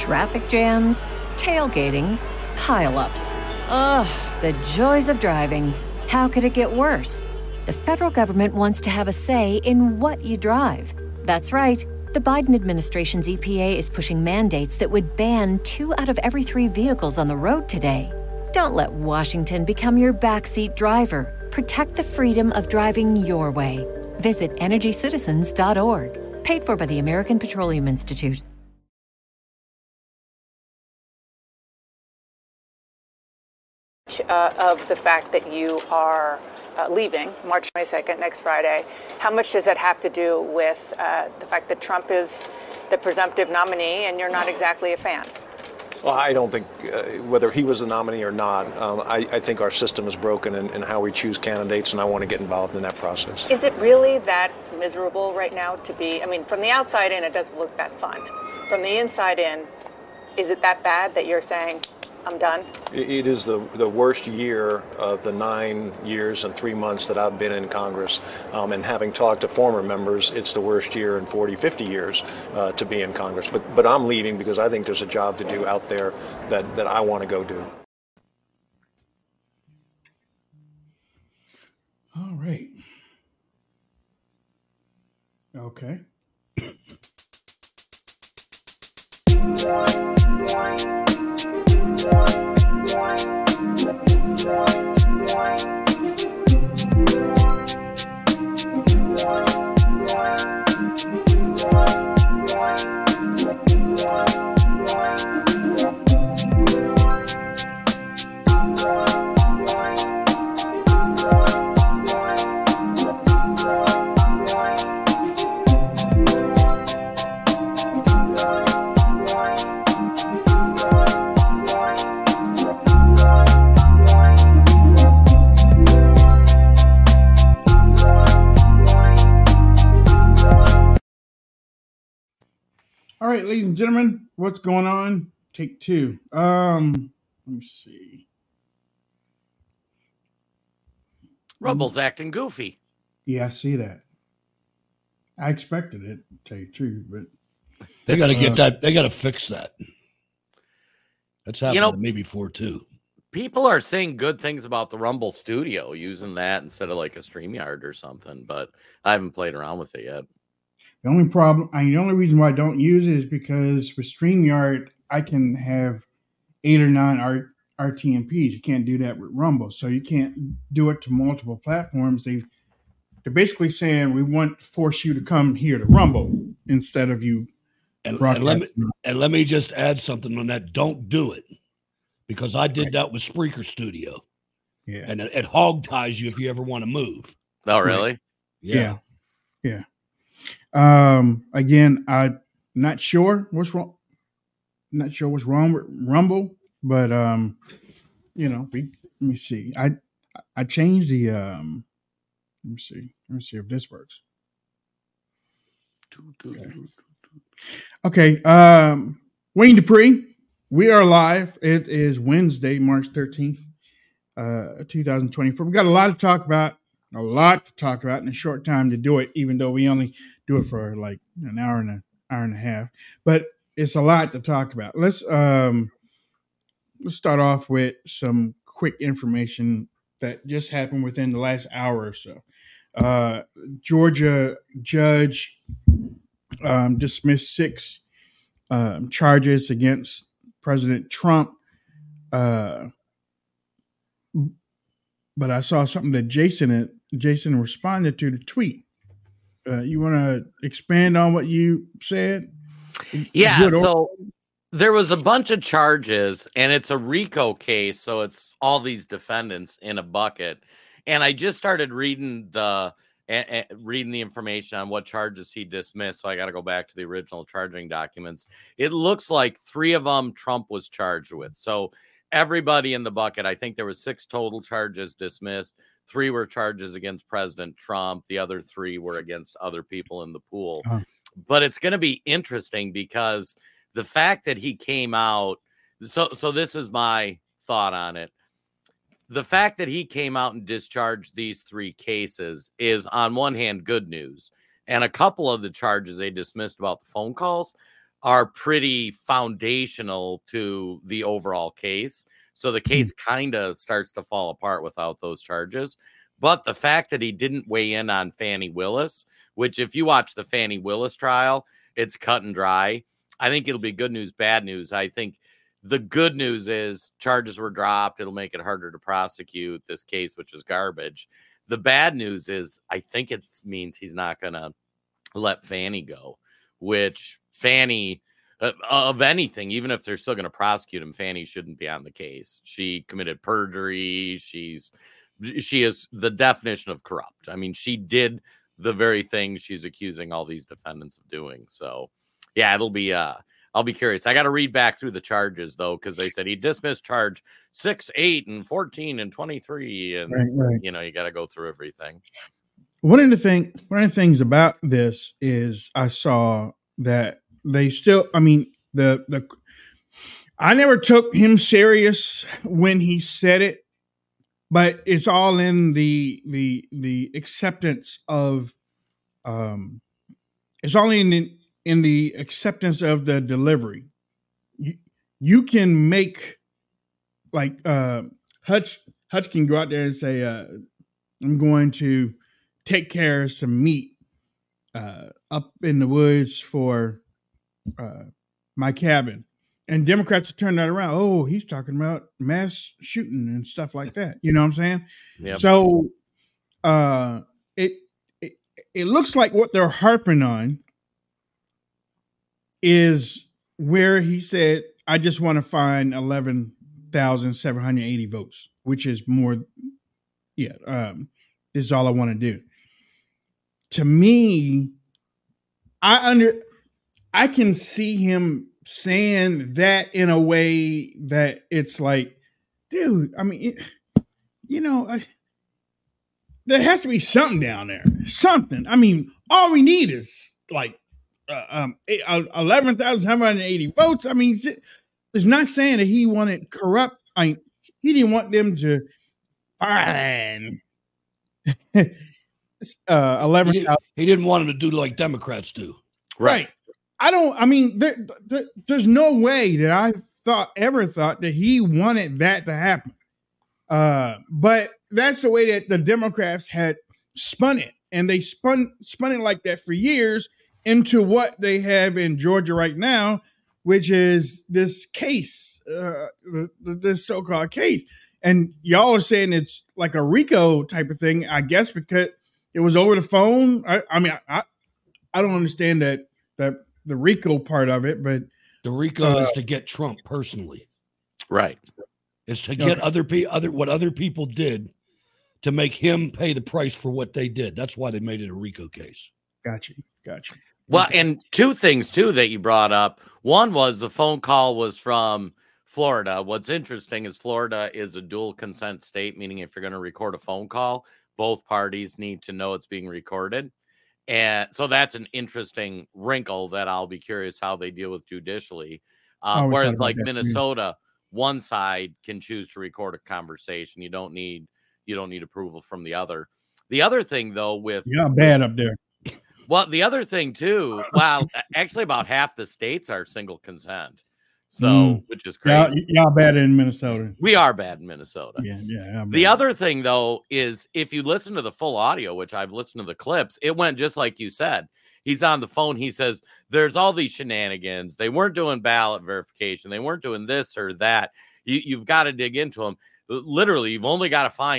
Traffic jams, tailgating, pile-ups. Ugh, the joys of driving. How could it get worse? The federal government wants to have a say in what you drive. That's right. The Biden administration's EPA is pushing mandates that would ban 2 out of every 3 vehicles on the road today. Don't let Washington become your backseat driver. Protect the freedom of driving your way. Visit EnergyCitizens.org. Paid for by the American Petroleum Institute. Of the fact that you are leaving March 22nd, next Friday, how much does that have to do with the fact that Trump is the presumptive nominee and you're not exactly a fan? Well, I don't think whether he was the nominee or not, I think our system is broken in how we choose candidates, and I want to get involved in that process. Is it really that miserable right now to be, I mean, from the outside in, it doesn't look that fun. From the inside in, is it that bad that you're saying, I'm done? It is the worst year of the 9 years and 3 months that I've been in Congress. And having talked to former members, it's the worst year in 40, 50 years to be in Congress. But I'm leaving because I think there's a job to do out there that I want to go do. All right. Okay. All right, ladies and gentlemen, what's going on? Take 2. Let me see. Rumble's acting goofy. Yeah, I see that. I expected it, to tell you the truth, but they got to get that. They got to fix that. That's happened to me before too. People are saying good things about the Rumble Studio using that instead of like a StreamYard or something, but I haven't played around with it yet. The only problem, the only reason why I don't use it is because with StreamYard, I can have 8 or 9 RTMPs. You can't do that with Rumble, so you can't do it to multiple platforms. They're basically saying we want to force you to come here to Rumble instead of you. And let me just add something on that. Don't do it, because I did that with Spreaker Studio. Yeah, and it hog ties you if you ever want to move. Oh, really? Yeah. Again, I'm not sure what's wrong. Not sure what's wrong with Rumble, but let me see. I changed the let me see if this works. Okay. Wayne Dupree, we are live. It is Wednesday, March 13th, 2024. We got a lot to talk about in a short time to do it, even though we only do it for like an hour and a half. But it's a lot to talk about. Let's start off with some quick information that just happened within the last hour or so. Georgia judge dismissed 6 charges against President Trump. But I saw something that Jason responded to the tweet. You want to expand on what you said? Yeah, so there was a bunch of charges, and it's a RICO case, so it's all these defendants in a bucket. And I just started reading the information on what charges he dismissed, so I got to go back to the original charging documents. It looks like 3 of them Trump was charged with. So everybody in the bucket, I think there was 6 total charges dismissed. 3 were charges against President Trump. The other 3 were against other people in the pool. But it's going to be interesting because the fact that he came out. So this is my thought on it. The fact that he came out and discharged these 3 cases is, on one hand, good news. And a couple of the charges they dismissed about the phone calls are pretty foundational to the overall case. So the case kind of starts to fall apart without those charges. But the fact that he didn't weigh in on Fani Willis, which if you watch the Fani Willis trial, it's cut and dry. I think it'll be good news, bad news. I think the good news is charges were dropped. It'll make it harder to prosecute this case, which is garbage. The bad news is I think it means he's not going to let Fani go, which Fani, of anything, even if they're still going to prosecute him, Fani shouldn't be on the case. She committed perjury. She is the definition of corrupt. I mean, she did the very thing she's accusing all these defendants of doing. So, yeah, it'll be I'll be curious. I got to read back through the charges, though, because they said he dismissed charge 6, 8, and 14, and 23. And, right. you know, you got to go through everything. One of the things about this is I saw that they still, I mean, I never took him serious when he said it, but it's all in the acceptance of, it's only in the acceptance of the delivery. You can make like Hutch can go out there and say, I'm going to take care of some meat up in the woods for my cabin. And Democrats turn that around. Oh, he's talking about mass shooting and stuff like that. You know what I'm saying? Yep. So it looks like what they're harping on is where he said, I just want to find 11,780 votes, which is more. Yeah. This is all I want to do. To me, I can see him saying that in a way that it's like, dude, I mean, there has to be something down there, something. I mean, all we need is like 11,780 votes. I mean, it's not saying that he wanted corrupt. He didn't want them to find 11,000. He didn't want them to do like Democrats do. Right. There's no way that I ever thought that he wanted that to happen. But that's the way that the Democrats had spun it. And they spun it like that for years into what they have in Georgia right now, which is this case, this so-called case. And y'all are saying it's like a RICO type of thing, I guess, because it was over the phone. I don't understand that the RICO part of it, but the RICO is to get Trump personally, right? It's to get what other people did to make him pay the price for what they did. That's why they made it a RICO case. Gotcha. Well, and two things too that you brought up. One was the phone call was from Florida. What's interesting is Florida is a dual consent state, meaning if you're going to record a phone call, both parties need to know it's being recorded. And so that's an interesting wrinkle that I'll be curious how they deal with judicially. Whereas like Minnesota, one side can choose to record a conversation. You don't need approval from the other. The other thing though, bad up there. Well, the other thing too, actually about half the states are single consent. So, which is crazy. Y'all bad in Minnesota. We are bad in Minnesota. Yeah. The other thing, though, is if you listen to the full audio, which I've listened to the clips, it went just like you said. He's on the phone. He says, there's all these shenanigans. They weren't doing ballot verification. They weren't doing this or that. You've got to dig into them. Literally, you've only got to find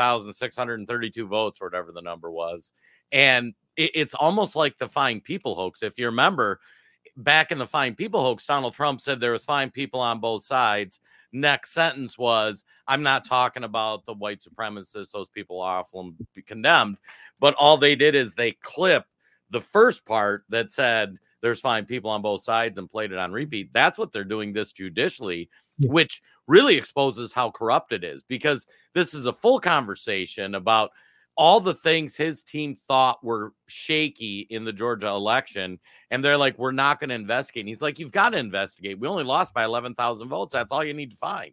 11,632 votes or whatever the number was. And it's almost like the Fine People hoax. If you remember, back in the Fine People hoax, Donald Trump said there was fine people on both sides. Next sentence was, I'm not talking about the white supremacists. Those people are awful and be condemned. But all they did is they clipped the first part that said there's fine people on both sides and played it on repeat. That's what they're doing this judicially, which really exposes how corrupt it is, because this is a full conversation about all the things his team thought were shaky in the Georgia election. And they're like, we're not going to investigate. And he's like, you've got to investigate. We only lost by 11,000 votes. That's all you need to find.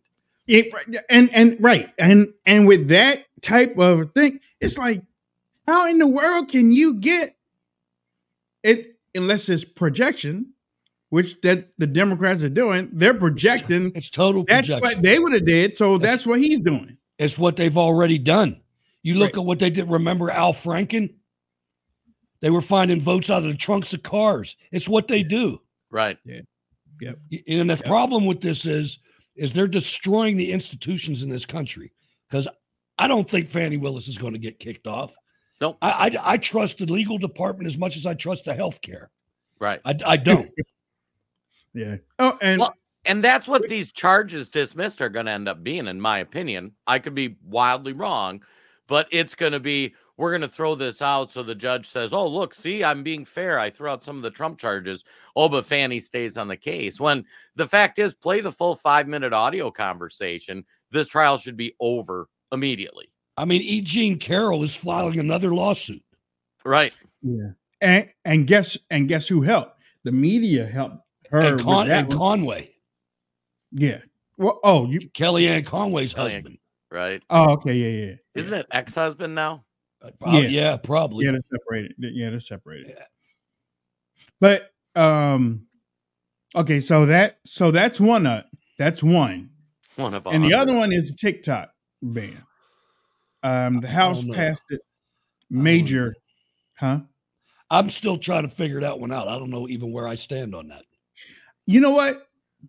And with that type of thing, it's like, how in the world can you get it, unless it's projection, which that the Democrats are doing, they're projecting. It's total projection. That's what they would have did. So that's what he's doing. It's what they've already done. You look at what they did. Remember Al Franken? They were finding votes out of the trunks of cars. It's what they do. Right. Yeah. Yep. And the problem with this is they're destroying the institutions in this country, because I don't think Fani Willis is going to get kicked off. Nope. I trust the legal department as much as I trust the healthcare. Right. I don't. Yeah. Oh, and that's what these charges dismissed are going to end up being, in my opinion. I could be wildly wrong, but it's going to be, we're going to throw this out so the judge says, oh, look, see, I'm being fair. I threw out some of the Trump charges. Oh, but Fani stays on the case. When the fact is, play the full 5-minute audio conversation. This trial should be over immediately. I mean, E. Jean Carroll is filing another lawsuit. Right. Yeah. And guess who helped? The media helped her. And Conway. Yeah. Well, Kellyanne Conway's husband. Right. Oh, okay. Yeah. Isn't it ex-husband now? Yeah, probably. Yeah, they're separated. Yeah. But okay, so that's one. That's one. One of 100. And the other one is the TikTok ban. The House passed it major, huh? I'm still trying to figure that one out. I don't know even where I stand on that. You know what?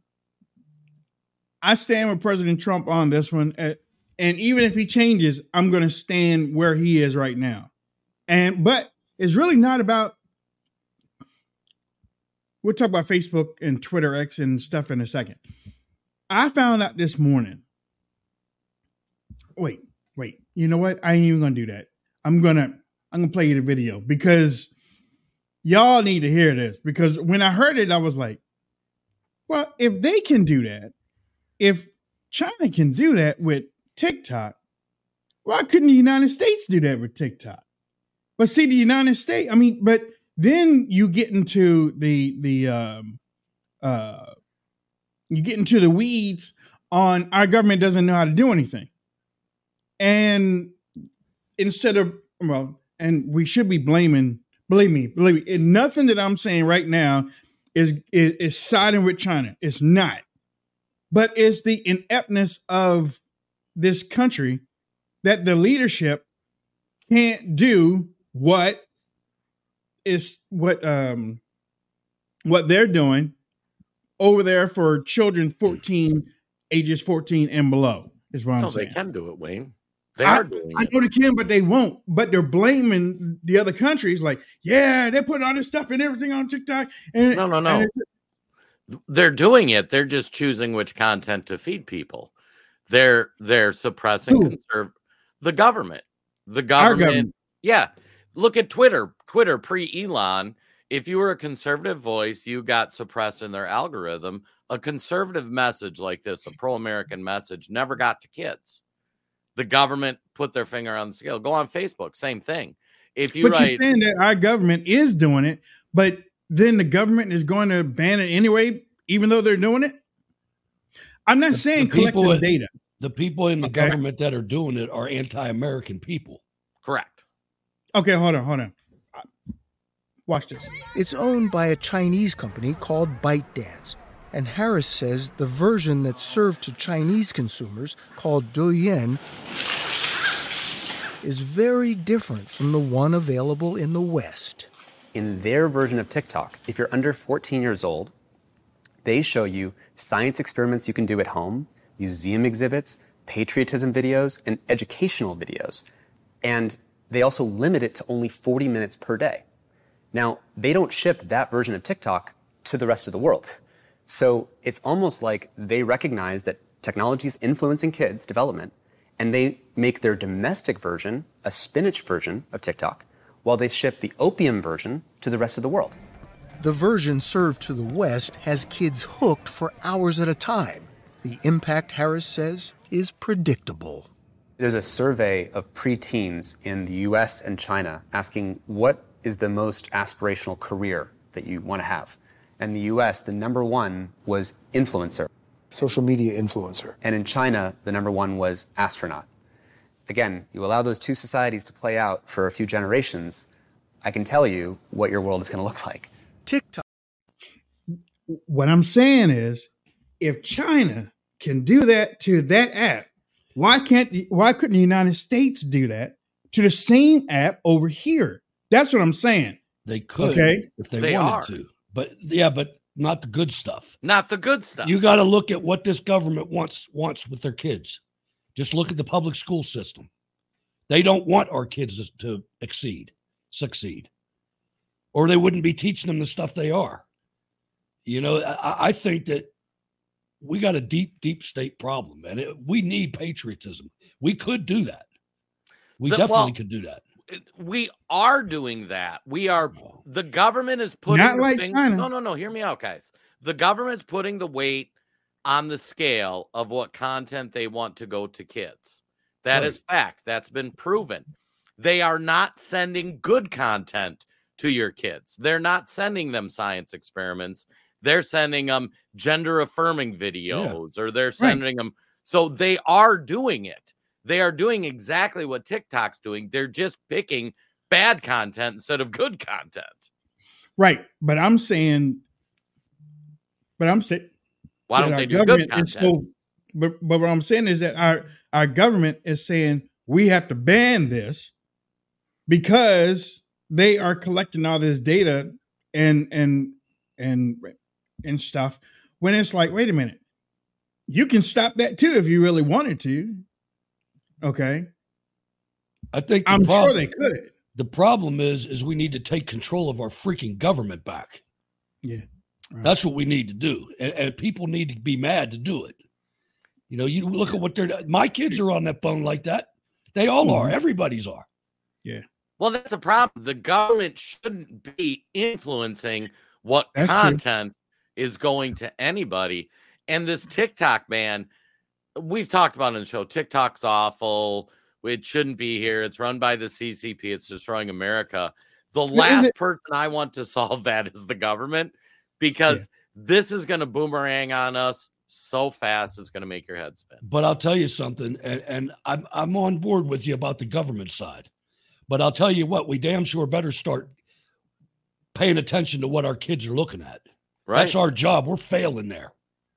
I stand with President Trump on this one. And even if he changes, I'm going to stand where he is right now. But it's really not about, we'll talk about Facebook and Twitter X and stuff in a second. I found out this morning. Wait. You know what? I ain't even going to do that. I'm going to play you the video because y'all need to hear this, because when I heard it, I was like, well, if they can do that, if China can do that with TikTok, why couldn't the United States do that with TikTok? But see, the United States, but then you get into the weeds on our government doesn't know how to do anything. And instead of, and we should be blaming, believe me, nothing that I'm saying right now is siding with China. It's not. But it's the ineptness of this country that the leadership can't do what they're doing over there for children ages 14 and below is what I'm saying. They can do it, Wayne. They are doing it. I know they can, but they won't. But they're blaming the other countries like, yeah, they're putting all this stuff and everything on TikTok. No. They're doing it. They're just choosing which content to feed people. They're suppressing the government. The government. Our government. Yeah. Look at Twitter. Twitter pre-Elon. If you were a conservative voice, you got suppressed in their algorithm. A conservative message like this, a pro-American message, never got to kids. The government put their finger on the scale. Go on Facebook, same thing. If you you're saying that our government is doing it, but then the government is going to ban it anyway, even though they're doing it? I'm not saying collective data. The people in the government that are doing it are anti-American people. Correct. Okay, hold on. Watch this. It's owned by a Chinese company called ByteDance. And Harris says the version that's served to Chinese consumers, called Douyin, is very different from the one available in the West. In their version of TikTok, if you're under 14 years old, they show you science experiments you can do at home, museum exhibits, patriotism videos, and educational videos. And they also limit it to only 40 minutes per day. Now, they don't ship that version of TikTok to the rest of the world. So it's almost like they recognize that technology is influencing kids' development, and they make their domestic version a spinach version of TikTok, while they ship the opium version to the rest of the world. The version served to the West has kids hooked for hours at a time. The impact, Harris says, is predictable. There's a survey of preteens in the US and China asking what is the most aspirational career that you want to have. And in the US, the number one was influencer. Social media influencer. And in China, the number one was astronaut. Again, you allow those two societies to play out for a few generations, I can tell you what your world is going to look like. TikTok. What I'm saying is, if China can do that to that app, why couldn't the United States do that to the same app over here? That's what I'm saying. They could, if they wanted to. But not the good stuff. Not the good stuff. You got to look at what this government wants with their kids. Just look at the public school system. They don't want our kids to succeed, or they wouldn't be teaching them the stuff they are. You know, I think that we got a deep, deep state problem, and we need patriotism. We could do that. We definitely could do that. We are doing that. The government is putting not like China. No. Hear me out, guys. The government's putting the weight on the scale of what content they want to go to kids. That is fact. That's been proven. They are not sending good content to your kids. They're not sending them science experiments. They're sending them gender affirming videos, or they're sending them. So they are doing it. They are doing exactly what TikTok's doing. They're just picking bad content instead of good content. Right. But I'm saying, why don't they do good content? But what I'm saying is that our government is saying we have to ban this because they are collecting all this data and stuff. When it's like, wait a minute, you can stop that too if you really wanted to. Okay. I think I'm sure they could. The problem is we need to take control of our freaking government back. Yeah. Right. That's what we need to do. And people need to be mad to do it. You know, you look at what my kids are on that phone like that. They all are. Everybody's are. Yeah. Well, that's a problem. The government shouldn't be influencing what That's content is going to anybody. And this TikTok ban, we've talked about it on the show. TikTok's awful. It shouldn't be here. It's run by the CCP. It's destroying America. The last person I want to solve that is the government, because this is going to boomerang on us so fast it's going to make your head spin. But I'll tell you something, and I'm on board with you about the government side. But I'll tell you what, we damn sure better start paying attention to what our kids are looking at. Right. That's our job. We're failing there.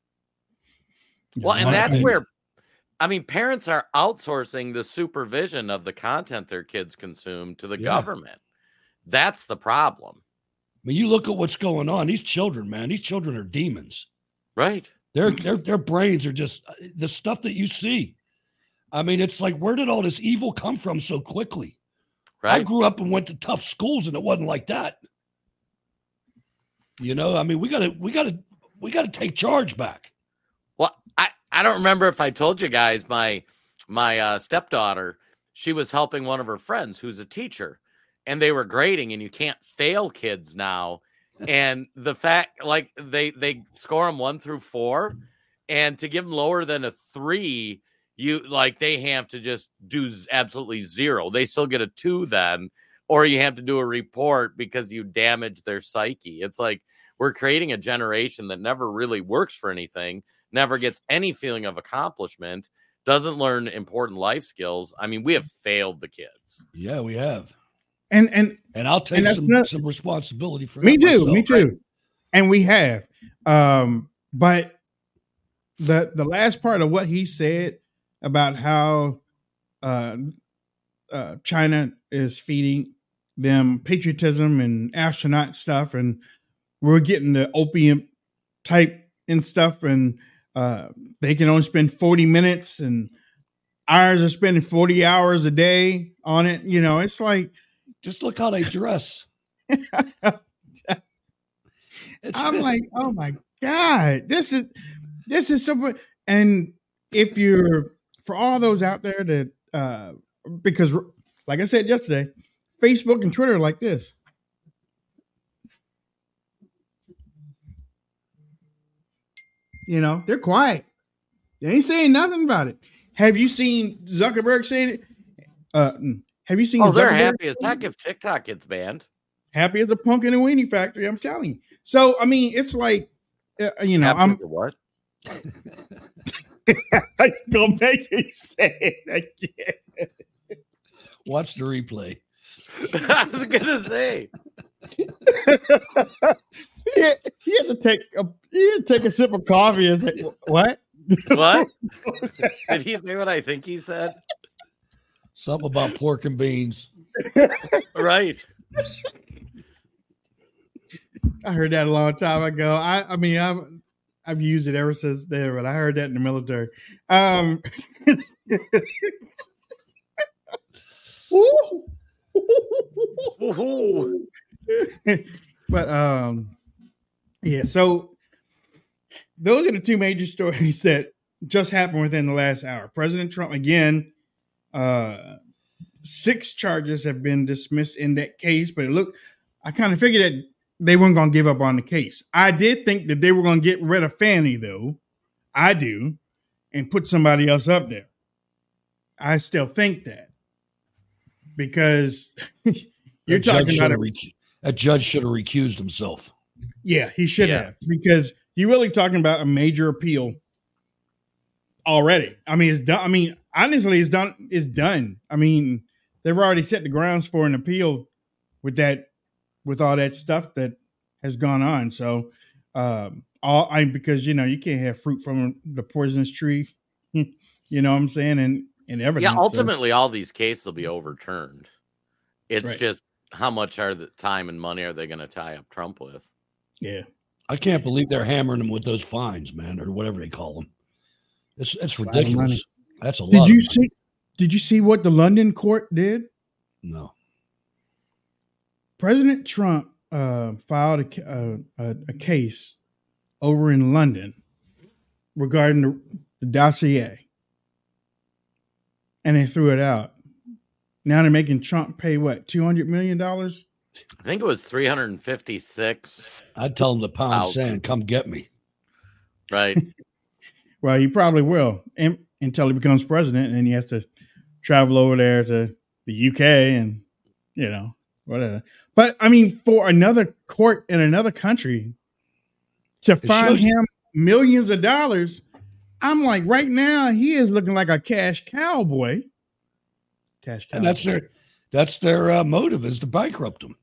Well, and that's where, I mean, parents are outsourcing the supervision of the content their kids consume to the government. That's the problem. I mean, you look at what's going on. These children, man, these children are demons. Right. Their brains are just the stuff that you see. I mean, it's like, where did all this evil come from so quickly? Right. I grew up and went to tough schools, and it wasn't like that. You know, I mean, we gotta take charge back. Well, I don't remember if I told you guys, my stepdaughter, she was helping one of her friends who's a teacher, and they were grading, and you can't fail kids now. And the fact, like, they score them 1 through 4, and to give them lower than a 3, they have to just do absolutely 0. They still get a 2 then, or you have to do a report because you damaged their psyche. It's like we're creating a generation that never really works for anything, never gets any feeling of accomplishment, doesn't learn important life skills. I mean, we have failed the kids. Yeah, we have. And I'll take some responsibility for that. Me too. Right? And we have. But the last part of what he said about how China is feeding them patriotism and astronaut stuff, and we're getting the opium type and stuff, and they can only spend 40 minutes, and ours are spending 40 hours a day on it. You know, it's like, just look how they dress. I'm like, oh my God, this is so. And if you're, for all those out there that, because like I said yesterday, Facebook and Twitter are like this. You know, they're quiet. They ain't saying nothing about it. Have you seen Zuckerberg saying it? Have you seen? Oh, they're happy as heck if TikTok gets banned. Happy as a punk in a weenie factory. I'm telling you. So I mean, it's like, you know, happy what? Don't make me say it again. Watch the replay. I was gonna say. he had to take a sip of coffee and say, "What? What? Did he say what I think he said? Something about pork and beans." Right. I heard that a long time ago. I mean, I've used it ever since then, but I heard that in the military. But yeah, so those are the two major stories that just happened within the last hour. President Trump, again, 6 charges have been dismissed in that case, but I kind of figured that they weren't going to give up on the case. I did think that they were going to get rid of Fannie, though. I do, and put somebody else up there. I still think that because you're talking about a judge should have recused himself. Yeah, he should have, because you're really talking about a major appeal already. I mean, it's done. I mean, honestly, it's done. It's done. I mean, they've already set the grounds for an appeal with all that stuff that has gone on. So, because you can't have fruit from the poisonous tree. You know what I'm saying? And evidence. Yeah, ultimately, all these cases will be overturned. It's just how much time and money are they going to tie up Trump with? Yeah. I can't believe they're hammering him with those fines, man, or whatever they call them. It's ridiculous. That's a lot. Did you see what the London court did? No. President Trump filed a case over in London regarding the dossier, and they threw it out. Now they're making Trump pay what, $200 million? I think it was 356. I'd tell him to pound sand, come get me. Right. Well, he probably will until he becomes president, and then he has to travel over there to the UK and, whatever. But, I mean, for another court in another country to fine him millions of dollars, I'm like, right now, he is looking like a cash cowboy. And that's their motive, is to bankrupt him.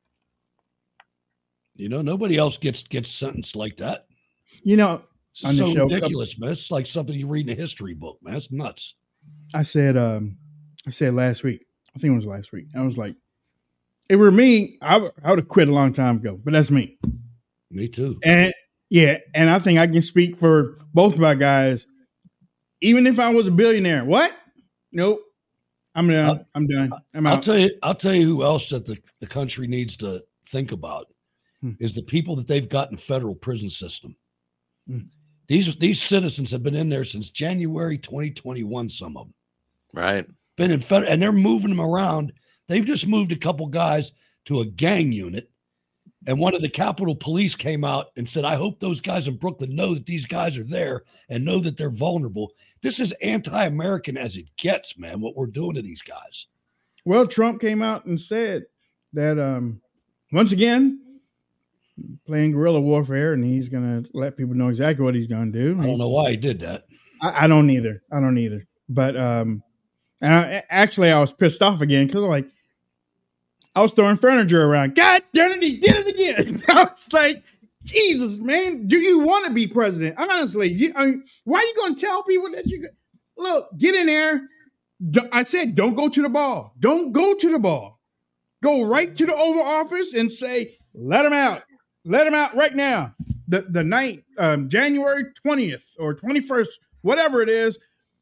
Nobody else gets sentenced like that. It's so ridiculous, man. It's like something you read in a history book, man. It's nuts. I said last week. I think it was last week. I was like, if it were me, I would have quit a long time ago. But that's me. Me too. And I think I can speak for both my guys. Even if I was a billionaire, what? Nope. I'm done. I'm done. I'm out. I'll tell you who else that the country needs to think about is the people that they've got in the federal prison system. These citizens have been in there since January 2021, some of them. Right. Been in federal, and they're moving them around. They've just moved a couple guys to a gang unit, and one of the Capitol Police came out and said, I hope those guys in Brooklyn know that these guys are there and know that they're vulnerable. This is anti-American as it gets, man, what we're doing to these guys. Well, Trump came out and said that once again, playing guerrilla warfare, and he's going to let people know exactly what he's going to do. I don't know why he did that. I don't either. But and I was pissed off again because I was throwing furniture around. God damn it, he did it again. I was like, Jesus, man, do you want to be president? Honestly, why are you going to tell people that look, get in there. I said, don't go to the ball. Don't go to the ball. Go right to the Oval Office and say, let him out. Let him out right now. The night, January 20th or 21st, whatever it is,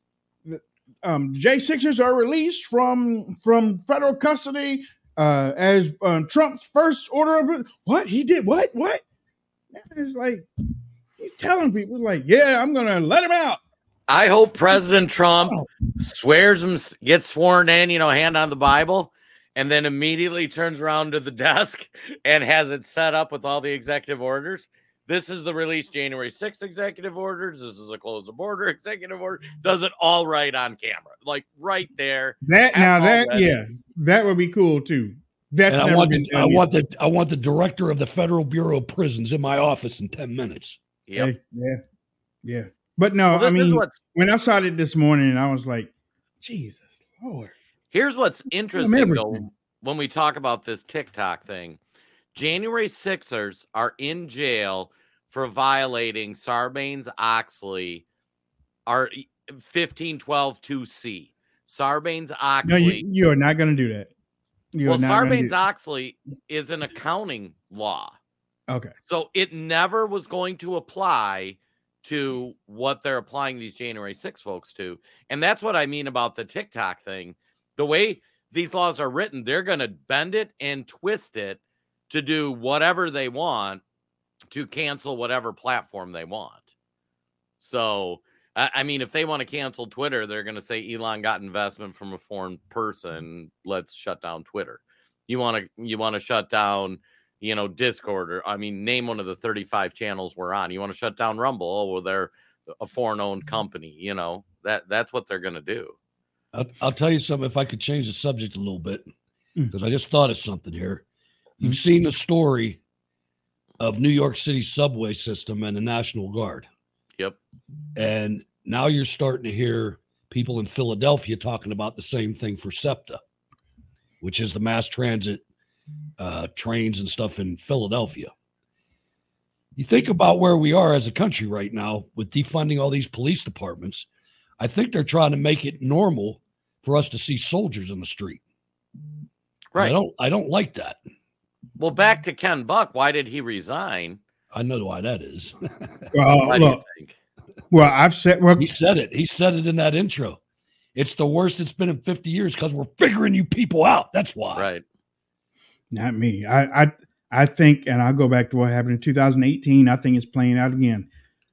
J6ers are released from federal custody as Trump's first order of what he did. What? It's like he's telling people yeah, I'm gonna let him out. I hope President Trump gets sworn in, hand on the Bible, and then immediately turns around to the desk and has it set up with all the executive orders. This is the release January 6th executive orders. This is a close the border executive order. Does it all right on camera, right there. That would be cool too. I want the director of the Federal Bureau of Prisons in my office in 10 minutes. Yep. Yeah. But no, when I saw it this morning, I was like, Jesus Lord. Here's what's interesting, though, when we talk about this TikTok thing. January 6ers are in jail for violating Sarbanes-Oxley, our 1512-2C. Sarbanes-Oxley. No, you are not going to do that. Well, Sarbanes-Oxley is an accounting law. Okay. So it never was going to apply to what they're applying these January 6 folks to. And that's what I mean about the TikTok thing. The way these laws are written, they're going to bend it and twist it to do whatever they want to cancel whatever platform they want. So, I mean, if they want to cancel Twitter, they're going to say Elon got investment from a foreign person. Let's shut down Twitter. You want to shut down, Discord, or name one of the 35 channels we're on. You want to shut down Rumble? Oh, well, they're a foreign-owned company. That's what they're going to do. I'll tell you something. If I could change the subject a little bit, because I just thought of something here. You've seen the story of New York City's subway system and the National Guard. Yep. And now you're starting to hear people in Philadelphia talking about the same thing for SEPTA, which is the mass transit trains and stuff in Philadelphia. You think about where we are as a country right now with defunding all these police departments. I think they're trying to make it normal for us to see soldiers in the street. Right. I don't like that. Well, back to Ken Buck. Why did he resign? I know why that is. Why do you think? Well, I've said. Well, he said it. He said it in that intro. It's the worst it's been in 50 years because we're figuring you people out. That's why. Right. Not me. I think, and I'll go back to what happened in 2018. I think it's playing out again.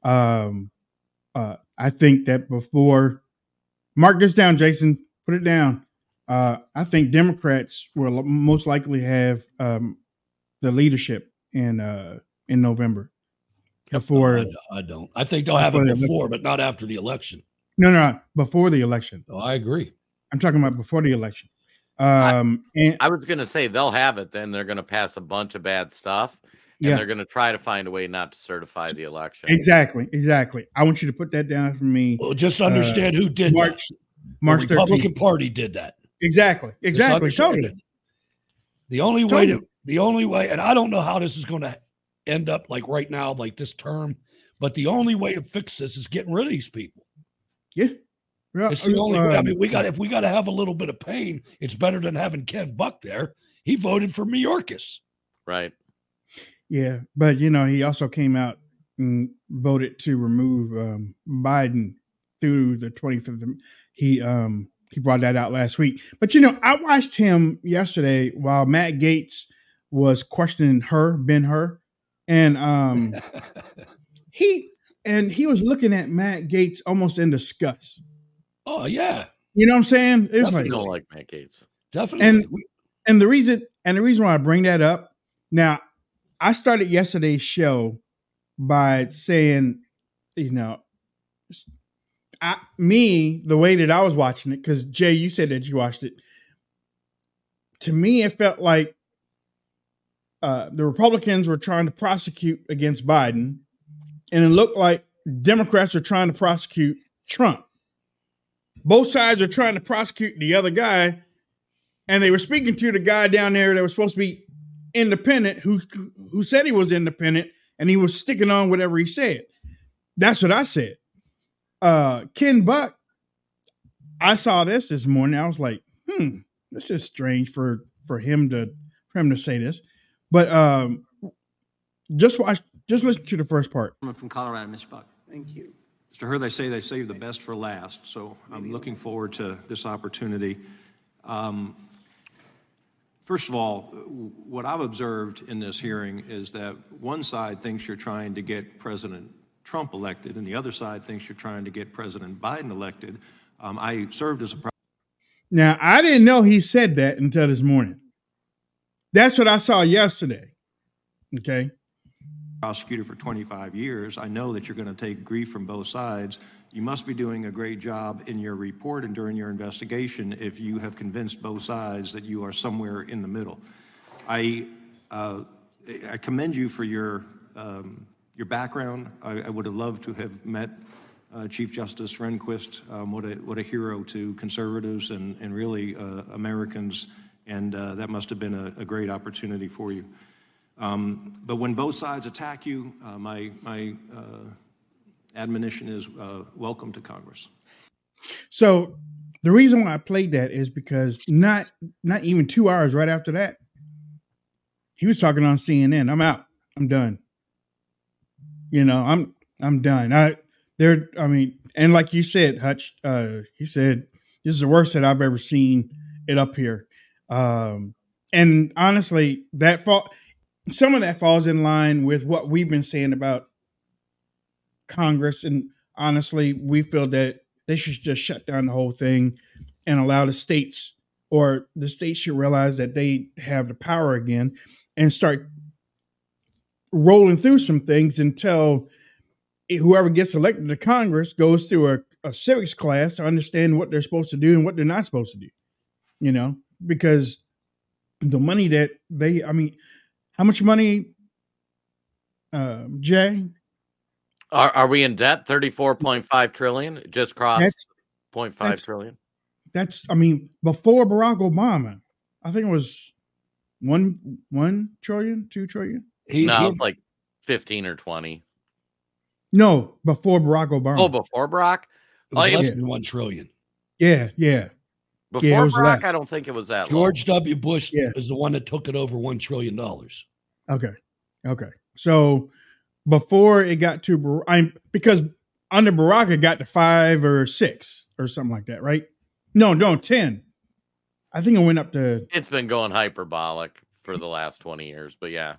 I think that before, mark this down, Jason, put it down. I think Democrats will most likely have the leadership in November. Before I don't. I think they'll have it before, but not after the election. No, before the election. Oh, I agree. I'm talking about before the election. And I was going to say they'll have it. Then they're going to pass a bunch of bad stuff, and they're going to try to find a way not to certify the election. Exactly. I want you to put that down for me. Well, just understand who did March the Republican 13th. Party did that. Exactly. Totally. The only way, and I don't know how this is going to end up like right now, like this term, but the only way to fix this is getting rid of these people. Yeah. It's the only way. I mean, if we got to have a little bit of pain, it's better than having Ken Buck there. He voted for Mayorkas. Right. Yeah. But, he also came out and voted to remove Biden through the 25th. He brought that out last week. But, I watched him yesterday while Matt Gaetz was questioning Ben-Hur. And he was looking at Matt Gaetz almost in disgust. Oh, yeah. You know what I'm saying? It was like, don't like Matt Gaetz. Definitely. And the reason why I bring that up, now, I started yesterday's show by saying, the way that I was watching it, because Jay, you said that you watched it. To me, it felt like the Republicans were trying to prosecute against Biden, and it looked like Democrats are trying to prosecute Trump. Both sides are trying to prosecute the other guy, and they were speaking to the guy down there that was supposed to be independent, who said he was independent, and he was sticking on whatever he said. That's what I said. Ken Buck, I saw this morning. I was like, this is strange for him to say this. But just listen to the first part. I'm from Colorado, Mr. Buck. Thank you. Mr. Hur, they say they save the best for last, so I'm looking forward to this opportunity. First of all, what I've observed in this hearing is that one side thinks you're trying to get President Trump elected, and the other side thinks you're trying to get President Biden elected. I served as a Now, I didn't know he said that until this morning. That's what I saw yesterday. Okay. prosecutor for 25 years. I know that you're going to take grief from both sides. You must be doing a great job in your report and during your investigation if you have convinced both sides that you are somewhere in the middle. I commend you for your background. I would have loved to have met Chief Justice Rehnquist. What a hero to conservatives and really Americans, and that must have been a great opportunity for you. But when both sides attack you, my admonition is welcome to Congress. So the reason why I played that is because not even 2 hours right after that, he was talking on CNN. I'm out. I'm done. I'm done. And like you said, Hutch, he said, this is the worst that I've ever seen it up here. And honestly, some of that falls in line with what we've been saying about Congress. And honestly, we feel that they should just shut down the whole thing and allow the states should realize that they have the power again and start rolling through some things until whoever gets elected to Congress goes through a civics class to understand what they're supposed to do and what they're not supposed to do, because the money that how much money, Jay? Are we in debt? 34.5 trillion? It just crossed 0.5 trillion. That's before Barack Obama, I think it was 1 trillion, 2 trillion. It's like 15 or 20. No, before Barack Obama. Oh, before Barack? It was less than 1 trillion. Yeah. Before Barack, less. I don't think it was that George W. Bush is the one that took it over $1 trillion. Okay. So before it got to because under Barack it got to 5 or 6 or something like that, right? No, 10. I think it went up to. It's been going hyperbolic for the last 20 years, but yeah.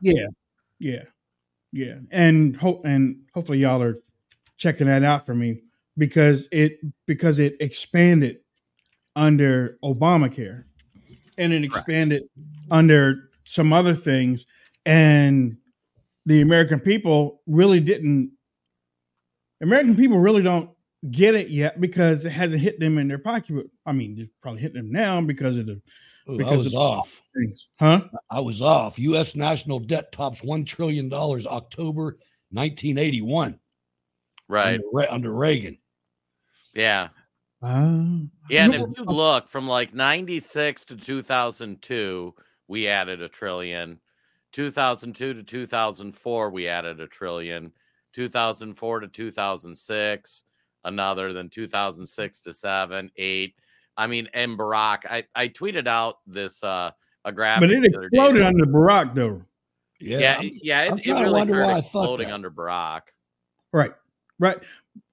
Yeah. And hopefully y'all are checking that out for me because it expanded under Obamacare and it expanded under some other things, and the American people really don't get it yet because it hasn't hit them in their pocket. It's probably hit them now because of the. I was off. Huh? I was off. U.S. national debt tops $1 trillion October 1981. Right. Under Reagan. Yeah. And if you look from like 96 to 2002, we added $1 trillion. 2002 to 2004, we added $1 trillion. 2004 to 2006, another. Then 2006 to 7, 8. And Barack, I tweeted out this a graphic. But it exploded under Barack, though. Yeah. It really started exploding under Barack. Right. But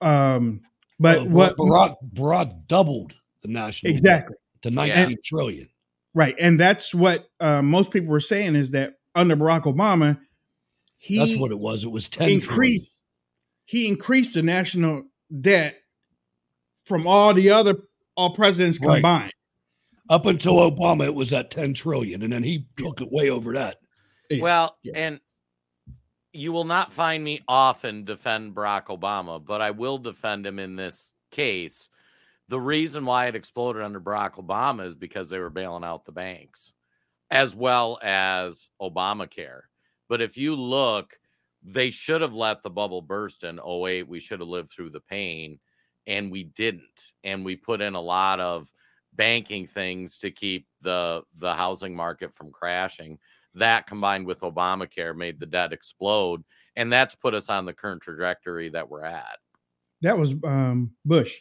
Barack doubled the national exactly to 19 trillion. Right, and that's what most people were saying is that under Barack Obama, that's what it was. It was 10 trillion. He increased the national debt from all presidents combined. Right. Up until Obama, it was at 10 trillion, and then he took it way over that. Well, and you will not find me often defend Barack Obama, but I will defend him in this case. The reason why it exploded under Barack Obama is because they were bailing out the banks, as well as Obamacare. But if you look, they should have let the bubble burst in 2008. We should have lived through the pain, and we didn't. And we put in a lot of banking things to keep the housing market from crashing. That combined with Obamacare made the debt explode, and that's put us on the current trajectory that we're at. That was Bush.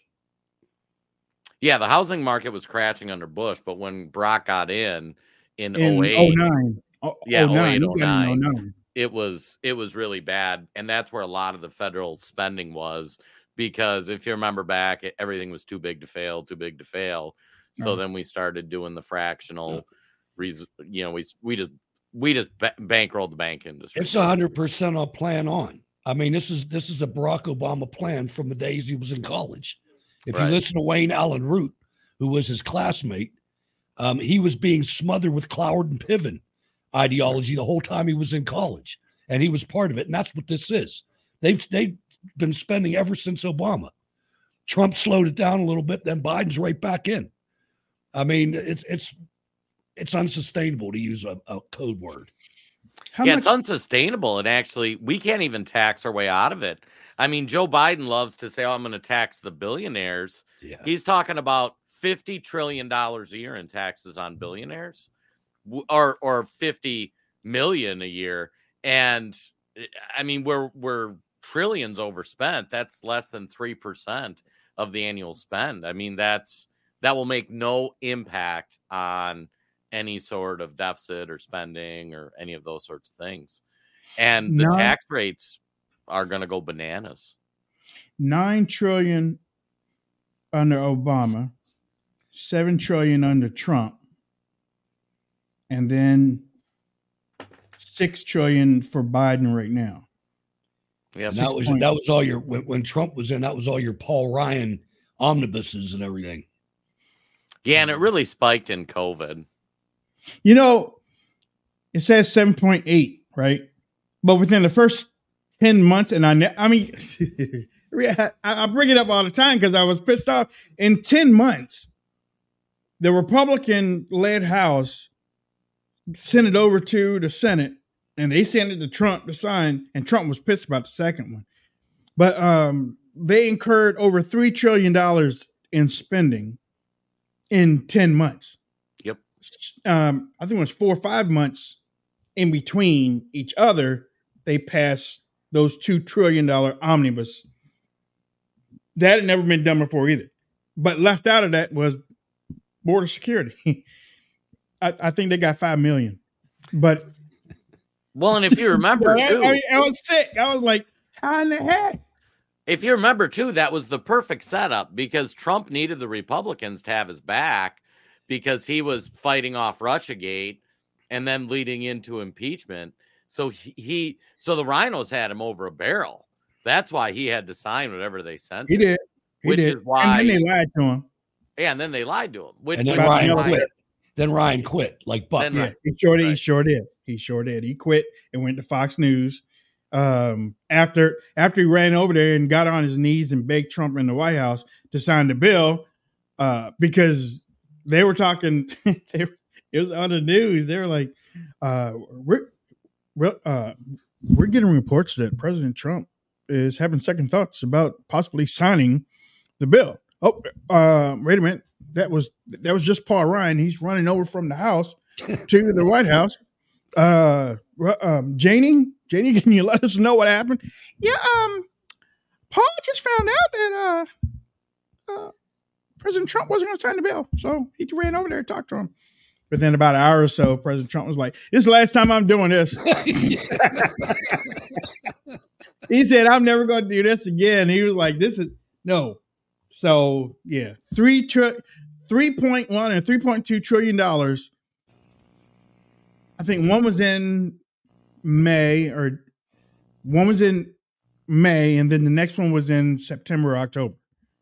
Yeah, the housing market was crashing under Bush, but when Barack got in 08, 09. 09, it was really bad, and that's where a lot of the federal spending was, because if you remember back, everything was too big to fail. So then we started doing the fractional. We just bankrolled the bank industry. It's 100% a plan on. This is a Barack Obama plan from the days he was in college. If you listen to Wayne Allen Root, who was his classmate, he was being smothered with Cloward and Piven ideology the whole time he was in college, and he was part of it. And that's what this is. They've been spending ever since Obama. Trump slowed it down a little bit, then Biden's right back in. It's unsustainable, to use a code word. It's unsustainable. And actually, we can't even tax our way out of it. Joe Biden loves to say, I'm going to tax the billionaires. Yeah. He's talking about $50 trillion a year in taxes on billionaires, or $50 million a year. And I mean, we're trillions overspent. That's less than 3% of the annual spend. I mean, that will make no impact on any sort of deficit or spending or any of those sorts of things. And the tax rates are going to go bananas. $9 trillion under Obama, $7 trillion under Trump, and then $6 trillion for Biden right now. Yeah, that was all your when Trump was in. That was all your Paul Ryan omnibuses and everything. Yeah, and it really spiked in COVID. You know, it says 7.8, right? But within the first 10 months, and I mean, I bring it up all the time because I was pissed off. In 10 months, the Republican-led House sent it over to the Senate, and they sent it to Trump to sign, and Trump was pissed about the second one. But they incurred over $3 trillion in spending in 10 months. Yep. I think it was 4 or 5 months in between each other, they passed those $2 trillion omnibus. That had never been done before either. But left out of that was border security. I think they got $5 million. But well, and if you remember too, I was sick. I was like, how in the heck? If you remember too, that was the perfect setup because Trump needed the Republicans to have his back because he was fighting off Russiagate and then leading into impeachment. So so the rhinos had him over a barrel. That's why he had to sign whatever they sent. He did. Which is why. And then they lied to him. Yeah, and then they lied to him. And then Ryan quit. Then Ryan quit, like Buck. Yeah, he sure did. He sure did. He quit and went to Fox News. After he ran over there and got on his knees and begged Trump in the White House to sign the bill, because they were talking. It was on the news. They were like, "We're getting reports that President Trump is having second thoughts about possibly signing the bill." Oh, wait a minute. That was just Paul Ryan. He's running over from the House to the White House. Janie, can you let us know what happened? Yeah, Paul just found out that President Trump wasn't going to sign the bill, so he ran over there and talked to him. Within about an hour or so, President Trump was like, "This is the last time I'm doing this." He said, "I'm never going to do this again." He was like, "This is no." So yeah, 3.1 and $3.2 trillion. I think one was in May, and then the next one was in September or October.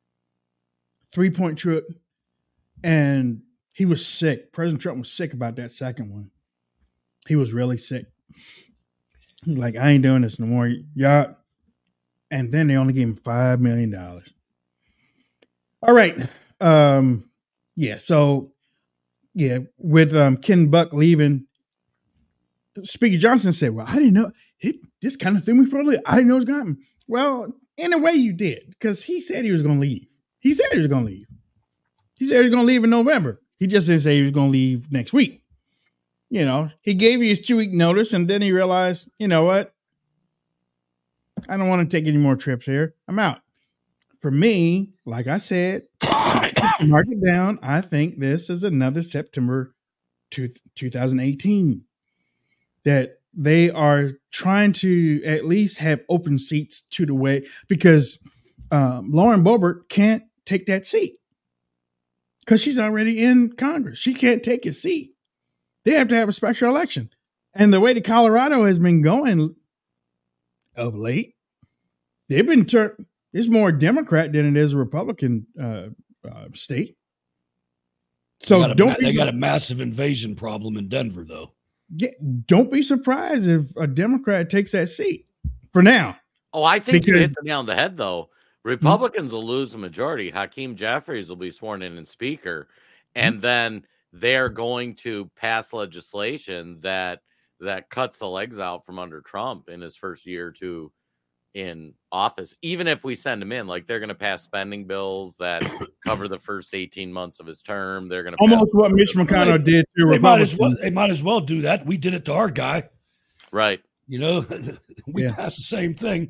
3.2, and he was sick. President Trump was sick about that second one. He was really sick. He was like, "I ain't doing this no more, y'all." And then they only gave him $5 million. All right. Yeah. So, yeah, with Ken Buck leaving, Speaker Johnson said, "Well, I didn't know. This kind of threw me for a loop. I didn't know it was going to happen." Well, in a way you did, because he said he was going to leave. He said he was going to leave. He said he was going to leave in November. He just didn't say he was going to leave next week. You know, he gave you his 2-week notice, and then he realized, you know what? I don't want to take any more trips here. I'm out. For me, like I said, mark it down. I think this is another September 2018 that they are trying to at least have open seats to the way, because Lauren Boebert can't take that seat because she's already in Congress. She can't take his seat. They have to have a special election. And the way that Colorado has been going of late, they've been it's more Democrat than it is a Republican state. So they got a massive invasion problem in Denver, though. Yeah, don't be surprised if a Democrat takes that seat for now. Oh, I think you hit the nail on the head, though. Republicans will lose the majority. Hakeem Jeffries will be sworn in and speaker, and then they're going to pass legislation that cuts the legs out from under Trump in his first year or two in office. Even if we send him in, like, they're going to pass spending bills that cover the first 18 months of his term. They're going to almost what Mitch McConnell did to Republicans. They might as well do that. We did it to our guy. Right. You know, we passed the same thing.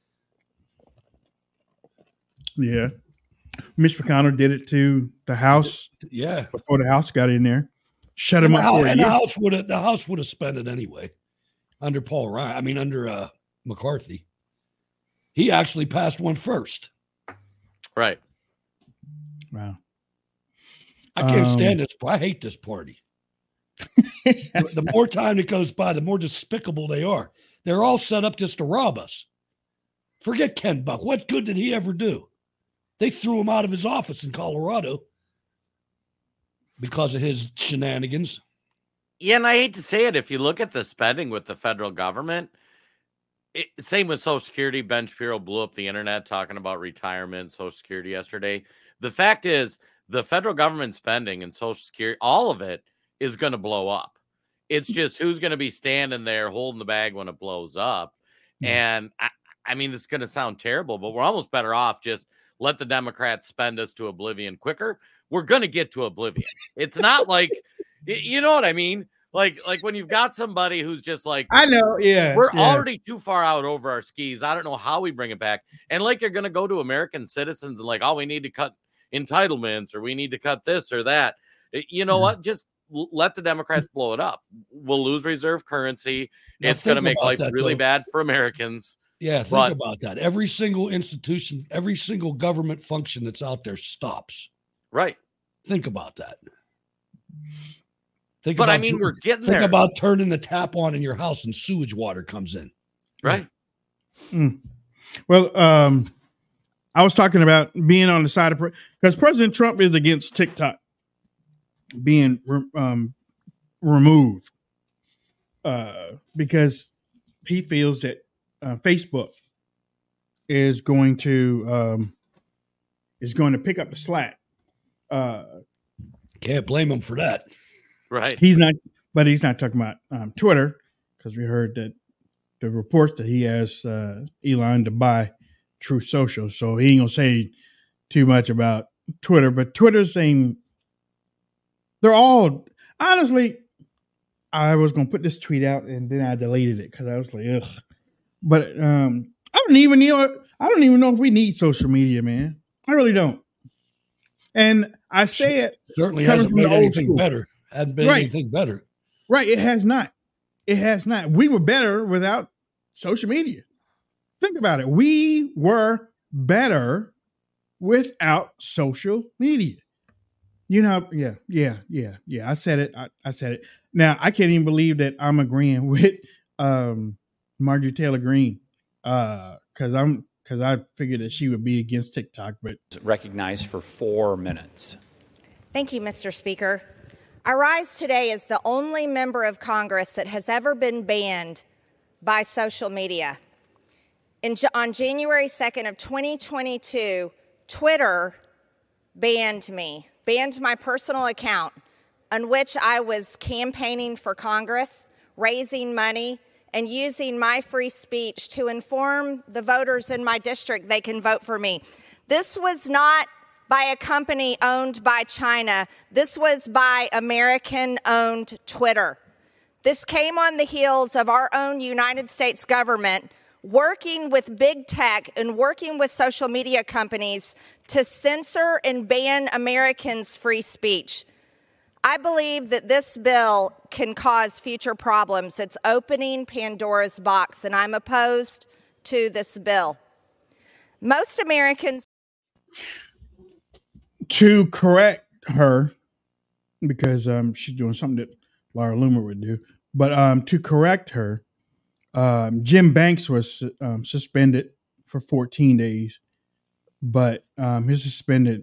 Yeah. Mitch McConnell did it to the House. Yeah. Before the House got in there. Shut him up for a year. The House would have spent it anyway. Under Paul Ryan. I mean, under McCarthy. He actually passed one first. Right. Wow. I can't stand this. I hate this party. The more time that goes by, the more despicable they are. They're all set up just to rob us. Forget Ken Buck. What good did he ever do? They threw him out of his office in Colorado because of his shenanigans. Yeah, and I hate to say it, if you look at the spending with the federal government, same with Social Security. Ben Shapiro blew up the internet talking about retirement, Social Security yesterday. The fact is, the federal government spending and Social Security, all of it is going to blow up. It's just who's going to be standing there holding the bag when it blows up. And I mean, it's going to sound terrible, but we're almost better off just let the Democrats spend us to oblivion quicker. We're going to get to oblivion. It's not like, you know what I mean? Like when you've got somebody who's just like, I know, we're already too far out over our skis. I don't know how we bring it back. And like you're going to go to American citizens and like, oh, we need to cut entitlements or we need to cut this or that. You know what? Just let the Democrats blow it up. We'll lose reserve currency. It's going to make life really bad for Americans. Yeah, think about that. Every single institution, every single government function that's out there stops. Right. Think about that. But I mean, we're getting there. Think about turning the tap on in your house and sewage water comes in. Right. Well, I was talking about being on the side of because President Trump is against TikTok being removed because he feels that Facebook is going to pick up the slack. Can't blame him for that. Right. He's not talking about Twitter because we heard that the reports that he has Elon to buy Truth Social. So he ain't gonna say too much about Twitter, but Twitter's saying they're all honestly. I was gonna put this tweet out and then I deleted it because I was like, ugh. But I don't even know if we need social media, man. I really don't. And I say it certainly hasn't made anything better. Hadn't been anything better. Right. It has not. It has not. We were better without social media. Think about it. We were better without social media. You know, yeah. I said it. I said it. Now, I can't even believe that I'm agreeing with Marjorie Taylor Greene because I figured that she would be against TikTok, but recognized for 4 minutes. Thank you, Mr. Speaker. I rise today as the only member of Congress that has ever been banned by social media. On January 2nd of 2022, Twitter banned my personal account on which I was campaigning for Congress, raising money, and using my free speech to inform the voters in my district they can vote for me. This was not by a company owned by China. This was by American-owned Twitter. This came on the heels of our own United States government working with big tech and working with social media companies to censor and ban Americans' free speech. I believe that this bill can cause future problems. It's opening Pandora's box, and I'm opposed to this bill. Most Americans... To correct her, because she's doing something that Laura Loomer would do, but to correct her, Jim Banks was suspended for 14 days, but his suspension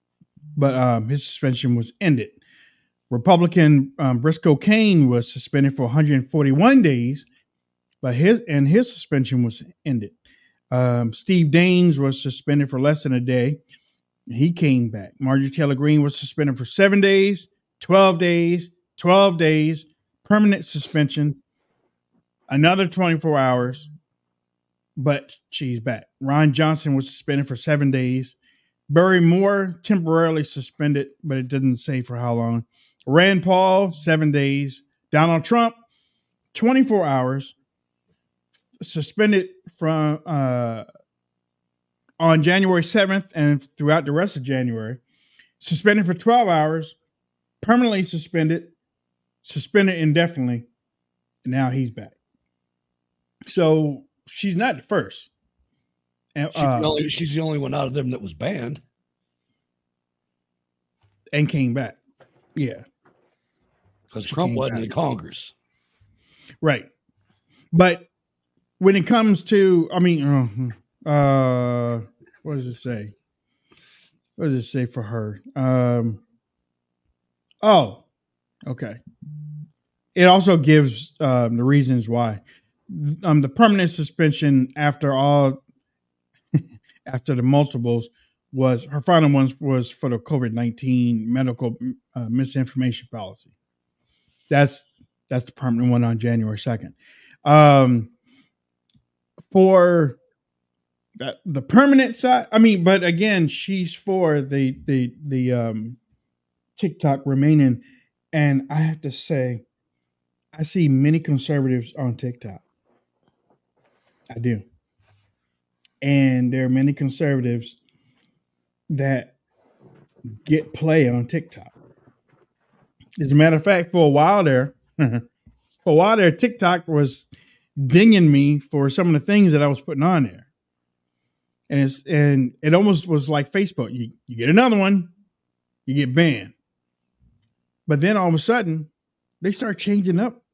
was ended. Republican Briscoe Cain was suspended for 141 days, but his suspension was ended. Steve Daines was suspended for less than a day. He came back. Marjorie Taylor Greene was suspended for 7 days, 12 days, 12 days, permanent suspension, another 24 hours, but she's back. Ron Johnson was suspended for 7 days. Barry Moore temporarily suspended, but it didn't say for how long. Rand Paul, 7 days. Donald Trump, 24 hours. suspended from on January 7th and throughout the rest of January. Suspended for 12 hours, permanently suspended indefinitely, and now he's back. So she's not the first. And, she's the only one out of them that was banned. And came back. Yeah. Because Trump wasn't in Congress. Right. But when it comes to, I mean, what does it say? What does it say for her? Okay. It also gives the reasons why. The permanent suspension after the multiples was her final one was for the COVID-19 medical misinformation policy. That's the permanent one on January 2nd. For the permanent side, I mean, but again, she's for the TikTok remaining, and I have to say, I see many conservatives on TikTok. I do. And there are many conservatives that get play on TikTok. As a matter of fact, for a while there, TikTok was dinging me for some of the things that I was putting on there. And it almost was like Facebook. You get another one, you get banned. But then all of a sudden, they start changing up.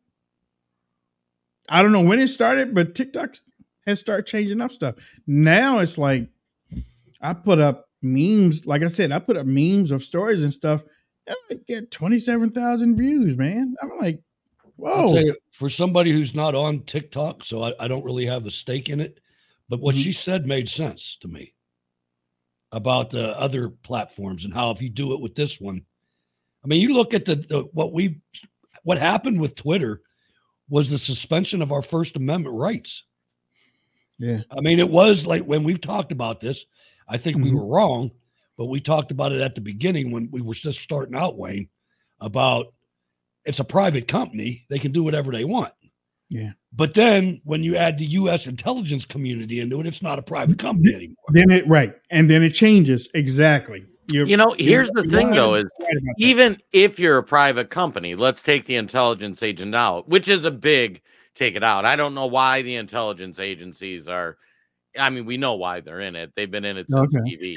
I don't know when it started, but TikTok has started changing up stuff. Now it's like I put up memes. Like I said, I put up memes of stories and stuff. And I get 27,000 views, man. I'm like, whoa. I'll tell you, for somebody who's not on TikTok, so I don't really have a stake in it, but what she said made sense to me about the other platforms and how if you do it with this one, I mean, you look at what happened with Twitter was the suspension of our First Amendment rights. Yeah. I mean, it was like when we've talked about this, I think we were wrong, but we talked about it at the beginning when we were just starting out, Wayne, about it's a private company. They can do whatever they want. Yeah. But then when you add the U.S. intelligence community into it, it's not a private company anymore. And then it changes. Exactly. Here's the thing, though, is even if you're a private company, let's take the intelligence agent out, which is a big take it out. I don't know why the intelligence agencies are. I mean, we know why they're in it. They've been in it since TV,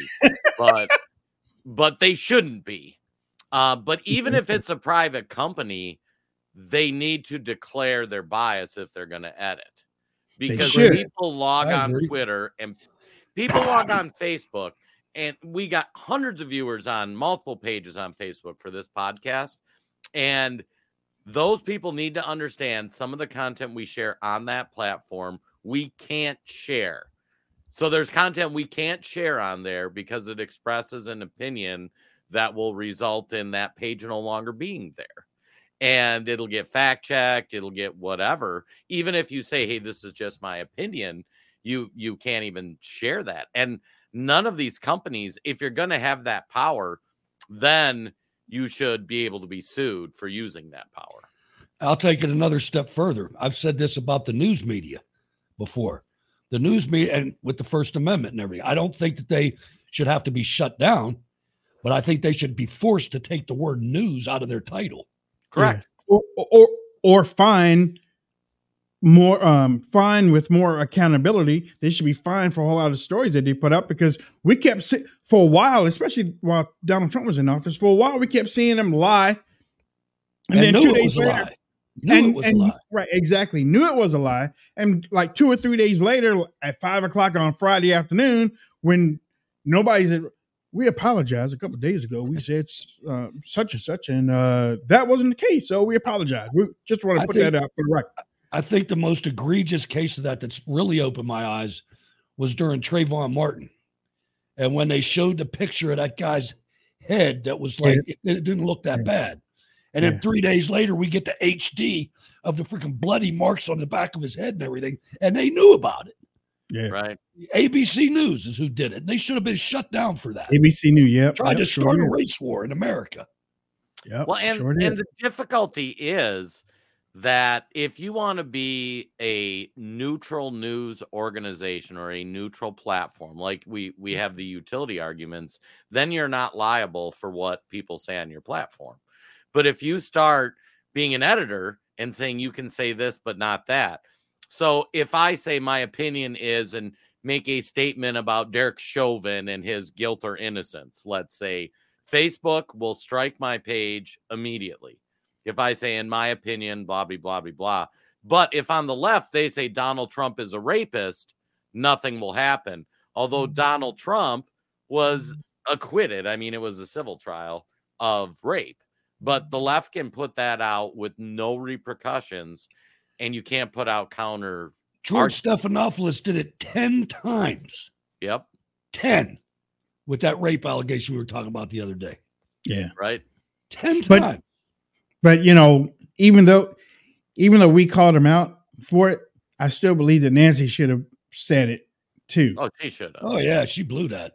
but they shouldn't be. But even if it's a private company, they need to declare their bias if they're going to edit, because people log on Twitter and people log on Facebook. And we got hundreds of viewers on multiple pages on Facebook for this podcast. And those people need to understand some of the content we share on that platform, we can't share. So there's content we can't share on there because it expresses an opinion that will result in that page no longer being there. And it'll get fact checked. It'll get whatever. Even if you say, hey, this is just my opinion, you can't even share that. And none of these companies, if you're going to have that power, then you should be able to be sued for using that power. I'll take it another step further. I've said this about the news media before. The news media and with the First Amendment and everything, I don't think that they should have to be shut down, but I think they should be forced to take the word news out of their title. Correct. Yeah. Or fine with more accountability. They should be fined for a whole lot of stories that they put up, because we kept for a while, especially while Donald Trump was in office, for a while we kept seeing them lie, and then 2 days later, it was a lie. Right, exactly. Knew it was a lie, and like 2 or 3 days later, at 5:00 on Friday afternoon, when nobody said, we apologize. A couple of days ago, we said such and such, and that wasn't the case. So we apologize. We just want to put that out for the record. I think the most egregious case of that's really opened my eyes was during Trayvon Martin. And when they showed the picture of that guy's head, that was like, it didn't look that bad. And then 3 days later, we get the HD of the freaking bloody marks on the back of his head and everything. And they knew about it. Yeah. Right. ABC News is who did it. They should have been shut down for that. ABC News, yeah. Tried to start a race war in America. Yeah. Well, and the difficulty is that if you want to be a neutral news organization or a neutral platform, like we have the utility arguments, then you're not liable for what people say on your platform. But if you start being an editor and saying you can say this but not that, so if I say my opinion is and make a statement about Derek Chauvin and his guilt or innocence, let's say, Facebook will strike my page immediately if I say, in my opinion, blah, blah, blah, blah, blah. But if on the left they say Donald Trump is a rapist, nothing will happen. Although Donald Trump was acquitted. I mean, it was a civil trial of rape. But the left can put that out with no repercussions, and you can't put out counter. George Stephanopoulos did it 10 times. Yep. 10 with that rape allegation we were talking about the other day. Yeah. Right. 10 times. But you know, even though we called him out for it, I still believe that Nancy should have said it too. Oh, she should have. Oh yeah, she blew that.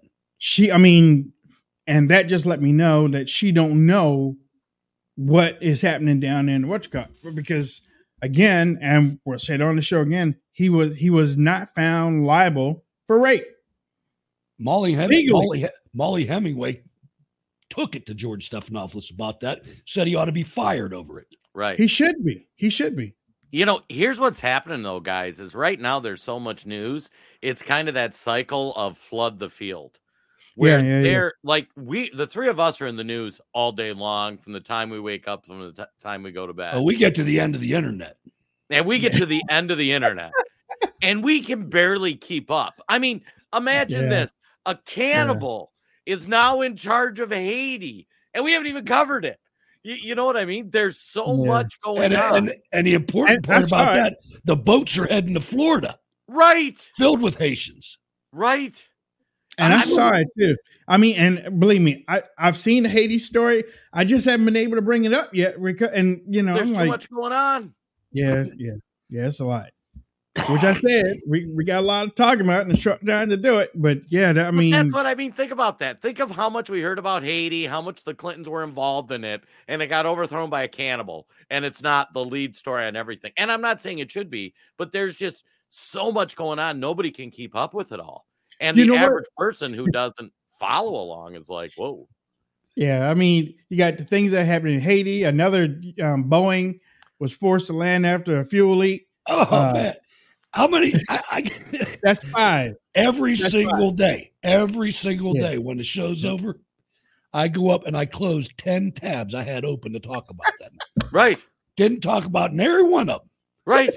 And that just let me know that she don't know what is happening down in Whatcom, because again, and we'll say it on the show again, he was not found liable for rape. Molly Hemingway took it to George Stephanopoulos about that, said he ought to be fired over it. Right. He should be. You know, here's what's happening though, guys, is right now there's so much news. It's kind of that cycle of flood the field. Where they're like, the three of us are in the news all day long, from the time we wake up, from the time we go to bed. Oh, we get to the end of the internet. And we get to the end of the internet. And we can barely keep up. I mean, imagine this. A cannibal is now in charge of Haiti, and we haven't even covered it. You know what I mean? There's so much going on. And the important part about that, the boats are heading to Florida. Right. Filled with Haitians. Right. And I saw it too. I mean, and believe me, I've seen the Haiti story. I just haven't been able to bring it up yet. And, you know, there's I'm too much going on. Yeah, it's a lot. Which I said, we got a lot of talking about in a short time to do it. But yeah, that's what I mean. Think about that. Think of how much we heard about Haiti, how much the Clintons were involved in it, and it got overthrown by a cannibal. And it's not the lead story on everything. And I'm not saying it should be, but there's just so much going on. Nobody can keep up with it all. And the average person who doesn't follow along is like, whoa. Yeah, I mean, you got the things that happened in Haiti. Another Boeing was forced to land after a fuel leak. Oh, man. How many? That's 5. Every single day when the show's over, I go up and I close 10 tabs I had open to talk about that. Right. Didn't talk about nary one of them. Right.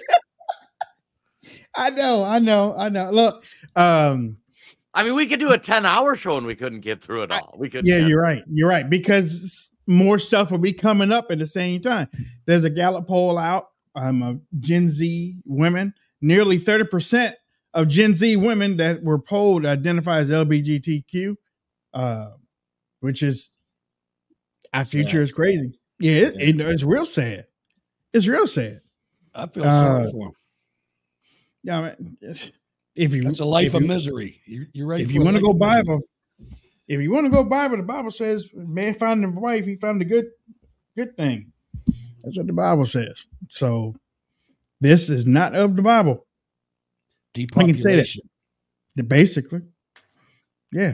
I know. Look, I mean, we could do a 10-hour show and we couldn't get through it all. We could. Yeah, you're right. Because more stuff will be coming up at the same time. There's a Gallup poll out of Gen Z women. Nearly 30% of Gen Z women that were polled identify as LGBTQ, which is our future is crazy. Yeah, it's real sad. It's real sad. I feel sorry for them. Yeah, that's a life of misery. You're right. If you want to go Bible, the Bible says, "Man found a wife, he found a good thing." That's what the Bible says. So this is not of the Bible. Depopulation. I can say that. Basically, yeah.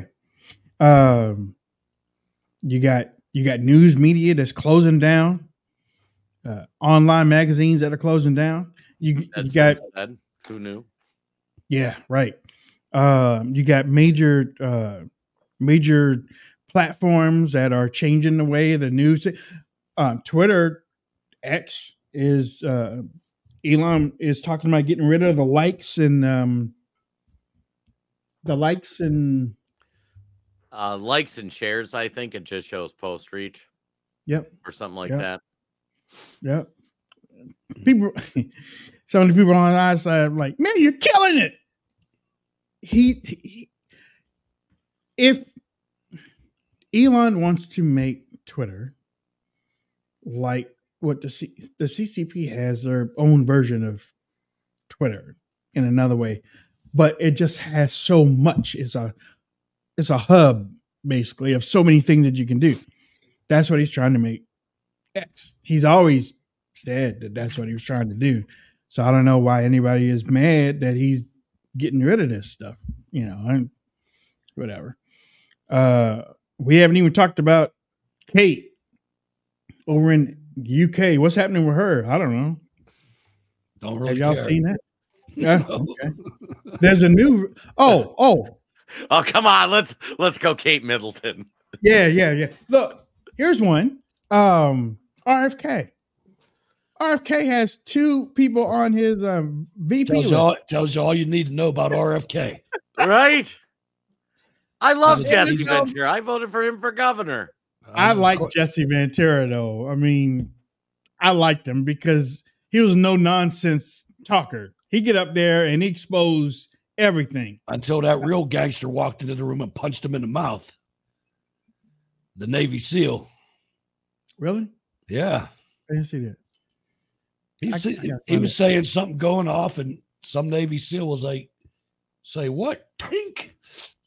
You got news media that's closing down. Online magazines that are closing down. You got. Who knew? Yeah, right. You got major platforms that are changing the way the news. Twitter, X is Elon is talking about getting rid of the likes and likes and shares. I think it just shows post reach. Yep, or something like that. Yep. People. Some of the people on the other side are like, man, you're killing it. If Elon wants to make Twitter like what the CCP has their own version of Twitter in another way, but it just has so much. It's a hub basically of so many things that you can do. That's what he's trying to make X. He's always said that that's what he was trying to do. So I don't know why anybody is mad that he's getting rid of this stuff. Whatever. We haven't even talked about Kate over in UK. What's happening with her? I don't know. Don't really Have y'all care. seen that? Yeah. Okay. There's a new. Oh, come on. Let's go, Kate Middleton. Yeah. Look, here's one. RFK. RFK has 2 people on his VP list. Tells you all you need to know about RFK. Right? I love Jesse Ventura. I voted for him for governor. I like Jesse Ventura, though. I mean, I liked him because he was no nonsense talker. He get up there and he expose everything. Until that real gangster walked into the room and punched him in the mouth. The Navy SEAL. Really? Yeah. I didn't see that. He was saying something going off, and some Navy SEAL was like, say what? Pink.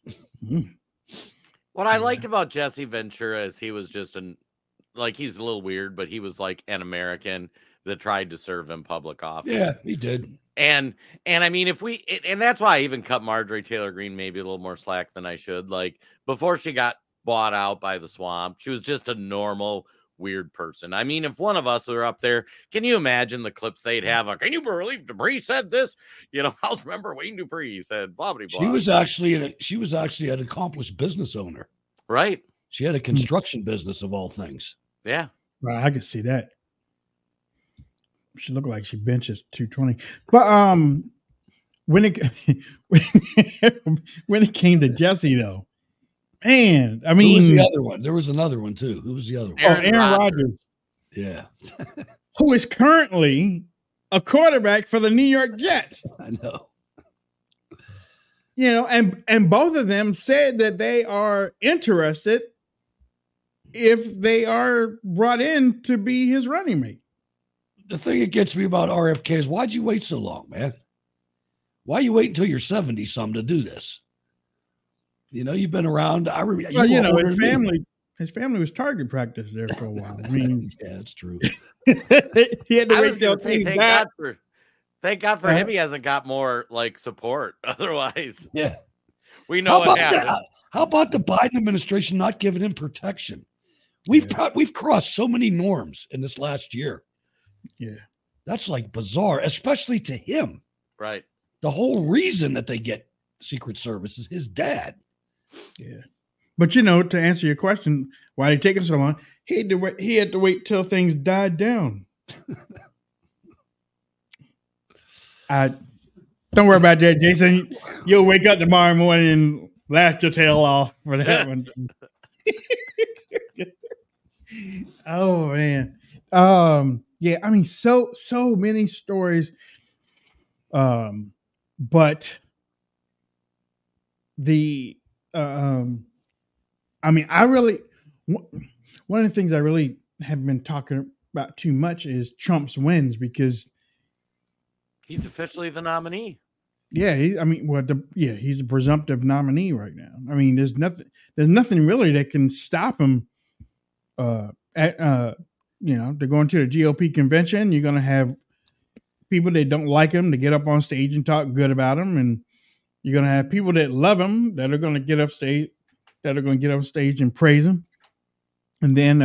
What I liked about Jesse Ventura is he was just he's a little weird, but he was like an American that tried to serve in public office. Yeah, he did. And I mean, and that's why I even cut Marjorie Taylor Greene maybe a little more slack than I should. Like before she got bought out by the swamp, she was just a normal weird person. I mean, if one of us were up there, can you imagine the clips they'd have? Like, can you believe Dupree said this? I'll remember Wayne Dupree said blah blah blah. She was actually an accomplished business owner. Right. She had a construction business of all things. Yeah. Right, I can see that. She looked like she benches 220. But when it came to Jesse though, man, I mean, who was the other one? There was another one too. Who was the other one? Aaron Rodgers. Yeah. Who is currently a quarterback for the New York Jets. I know. And both of them said that they are interested if they are brought in to be his running mate. The thing that gets me about RFK is why'd you wait so long, man? Why you wait until you're 70-some to do this? You've been around. I remember. Well, his family was target practice there for a while. I mean, yeah, that's true. He had to wait till thank God for him. He hasn't got more support. Otherwise, yeah, we know what happened. How about the Biden administration not giving him protection? We've crossed so many norms in this last year. Yeah, that's bizarre, especially to him. Right. The whole reason that they get Secret Service is his dad. Yeah. But to answer your question, why they taking so long? He had to wait till things died down. Don't worry about that, Jason. You'll wake up tomorrow morning and laugh your tail off for that one. Oh man. Yeah, I mean, so many stories. But the I mean, one of the things I really have been talking about too much is Trump's wins because he's officially the nominee. Yeah, he's a presumptive nominee right now. I mean, there's nothing really that can stop him. They're going to the GOP convention. You're going to have people that don't like him to get up on stage and talk good about him, and you're going to have people that love him that are going to get up stage and praise him. And then,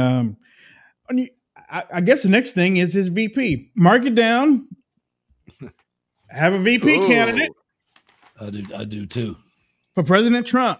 I guess the next thing is his VP. Mark it down. Have a VP candidate. I do too. For President Trump.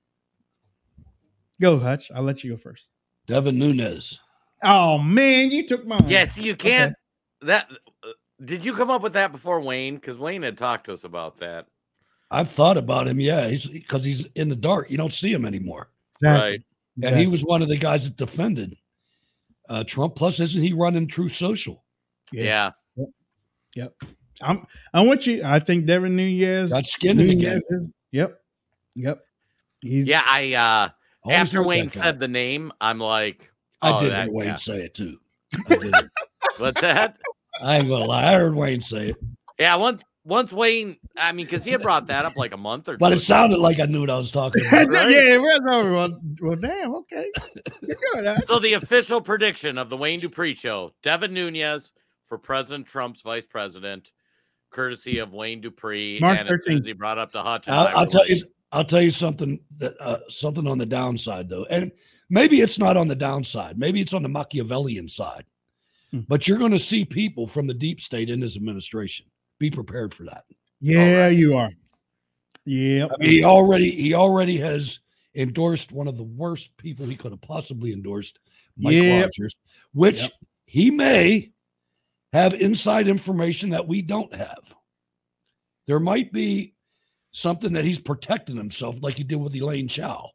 Go, Hutch. I'll let you go first. Devin Nunes. Oh man, you took mine. Yes, you can't. Okay. Did you come up with that before Wayne? Because Wayne had talked to us about that. I've thought about him. Yeah, because he's in the dark. You don't see him anymore. Exactly. Right. And he was one of the guys that defended Trump. Plus, isn't he running Truth Social? Yeah. Yep. I'm with you. I think Devin Nunes got skin in the game. Yep. I after Wayne said the name, I'm like, I did hear Wayne say it too. I did. What's that? I ain't gonna lie. I heard Wayne say it. Yeah, once Wayne, I mean, because he had brought that up like a month or two. But it sounded like I knew what I was talking about. Right? Yeah, it was. Well, damn, okay. You're good, huh? So the official prediction of the Wayne Dupree show, Devin Nunes for President Trump's vice president, courtesy of Wayne Dupree. March and as soon 13th. as he brought up the Hutch, I'll tell you something that something on the downside though, and maybe it's not on the downside. Maybe it's on the Machiavellian side. But you're going to see people from the deep state in his administration. Be prepared for that. Yeah, you are. Yeah, I mean, he already has endorsed one of the worst people he could have possibly endorsed, Mike Rogers, which he may have inside information that we don't have. There might be something that he's protecting himself, like he did with Elaine Chao.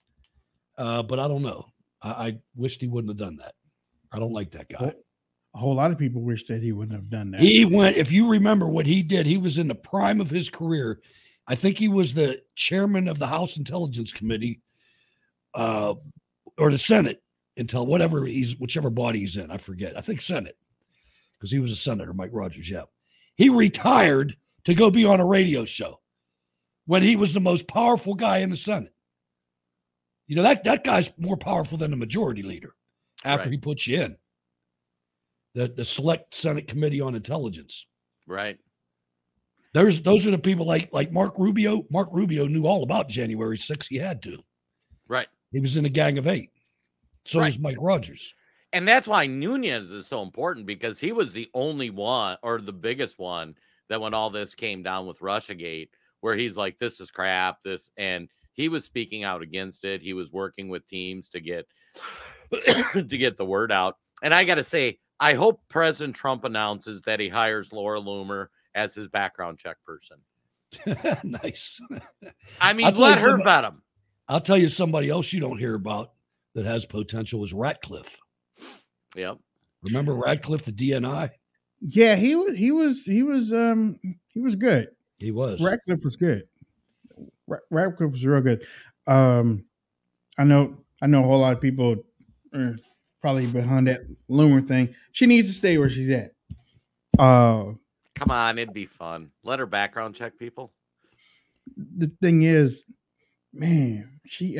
But I don't know. I wished he wouldn't have done that. I don't like that guy. Well, a whole lot of people wish that he wouldn't have done that. He went, if you remember what he did, he was in the prime of his career. I think he was the chairman of the House Intelligence Committee, or the Senate, whichever body he's in. I forget. I think Senate, because he was a senator, Mike Rogers. Yeah. He retired to go be on a radio show when he was the most powerful guy in the Senate. You know, that guy's more powerful than the majority leader after he puts you in. The Select Senate Committee on Intelligence. Right. Those are the people like Mark Rubio. Mark Rubio knew all about January 6th. He had to. Right. He was in a gang of 8. So was Mike Rogers. And that's why Nunes is so important, because he was the only one, or the biggest one, that when all this came down with Russiagate, where he's like, this is crap, and he was speaking out against it. He was working with teams to get the word out. And I got to say, I hope President Trump announces that he hires Laura Loomer as his background check person. Nice. I mean, let her vet him. I'll tell you somebody else you don't hear about that has potential is Ratcliffe. Yep. Remember Ratcliffe, the DNI? Yeah, he was good. He was. Ratcliffe was good. Ratcliffe was real good. I know a whole lot of people are probably behind that Loomer thing. She needs to stay where she's at. Come on, it'd be fun. Let her background check people. The thing is, man,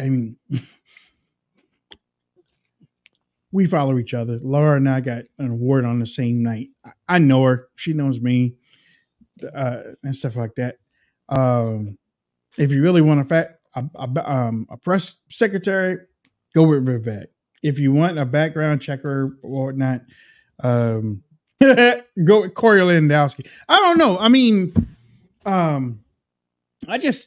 we follow each other. Laura and I got an award on the same night. I know her. She knows me, and stuff like that. If you really want a press secretary, go with Vivek. If you want a background checker or whatnot, go with Corey Lewandowski. I don't know. I mean, I just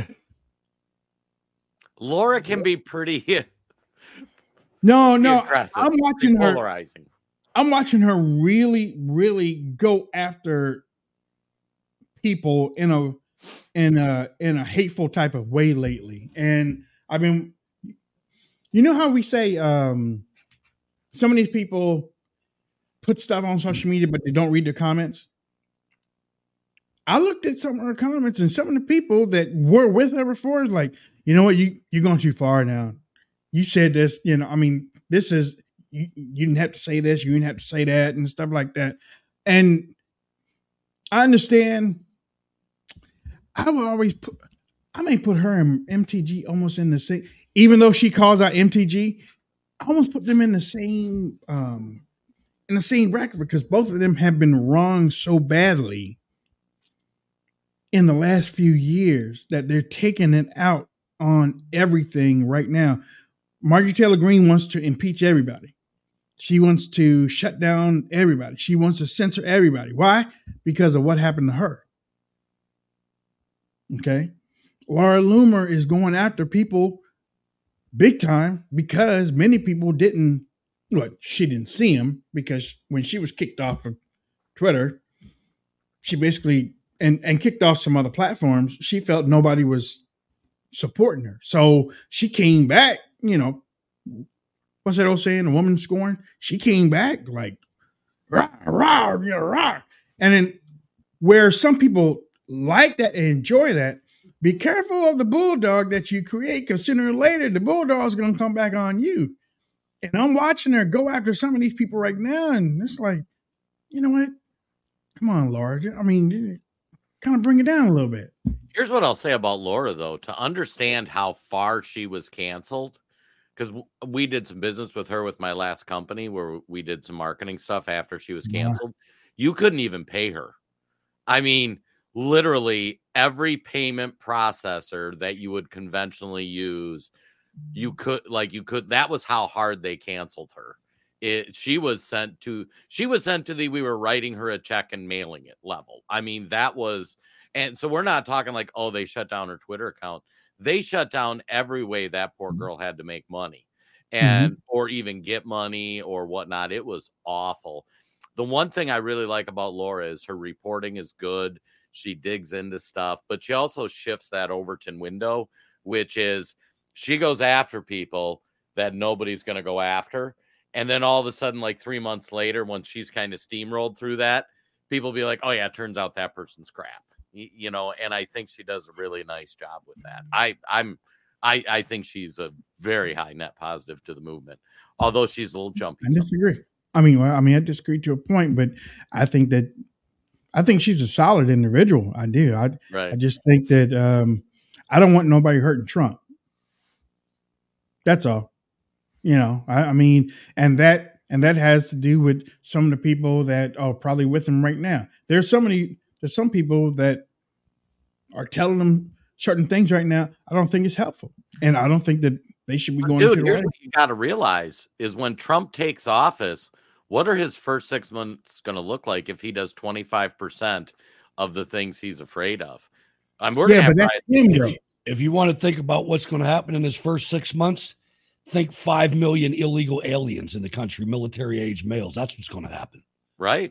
Laura can be pretty. No. Impressive. I'm watching her. Polarizing. I'm watching her really, really go after people in a hateful type of way lately. And I mean, you know how we say some of these people put stuff on social media, but they don't read the comments. I looked at some of her comments, and some of the people that were with her before, like, you know what, you're going too far now. You said this, I mean, this is, you didn't have to say this, you didn't have to say that, and stuff like that. And I understand. I would always put her and MTG almost in the same, even though she calls out MTG, I almost put them in the same bracket, because both of them have been wrong so badly in the last few years that they're taking it out on everything right now. Marjorie Taylor Greene wants to impeach everybody. She wants to shut down everybody. She wants to censor everybody. Why? Because of what happened to her. Okay. Laura Loomer is going after people big time because many people she didn't see him, because when she was kicked off of Twitter, she basically, and kicked off some other platforms, she felt nobody was supporting her. So she came back, what's that old saying? A woman scorned? She came back like, rah, rah, rah. And then where some people like that and enjoy that, be careful of the bulldog that you create, because sooner or later, the bulldog's going to come back on you. And I'm watching her go after some of these people right now, and it's like, you know what? Come on, Laura. I mean, kind of bring it down a little bit. Here's what I'll say about Laura, though. To understand how far she was canceled, because we did some business with her with my last company where we did some marketing stuff after she was canceled. you couldn't even pay her. I mean, literally every payment processor that you would conventionally use, that was how hard they canceled her. She was sent to the, we were writing her a check and mailing it level. I mean, that was, and so we're not talking like, oh, they shut down her Twitter account. They shut down every way that poor girl had to make money and, or even get money or whatnot. It was awful. The one thing I really like about Laura is her reporting is good. She digs into stuff, but she also shifts that Overton window, which is she goes after people that nobody's going to go after. And then all of a sudden, like 3 months later, when she's kind of steamrolled through that, people be like, oh, yeah, it turns out that person's crap, you know, and I think she does a really nice job with that. I think she's a very high net positive to the movement, although she's a little jumpy. I disagree. I mean, I disagree to a point, but I think she's a solid individual. I do. I just think that I don't want nobody hurting Trump. That's all. You know, I mean, and that has to do with some of the people that are probably with him right now. There's some people that are telling them certain things right now. I don't think it's helpful, and I don't think that they should be going. Dude, here's what you got to realize is when Trump takes office, what are his first 6 months going to look like if he does 25% of the things he's afraid of? But that's him. If you want to think about what's going to happen in his first 6 months, think 5 million illegal aliens in the country, military age males. That's what's going to happen. Right.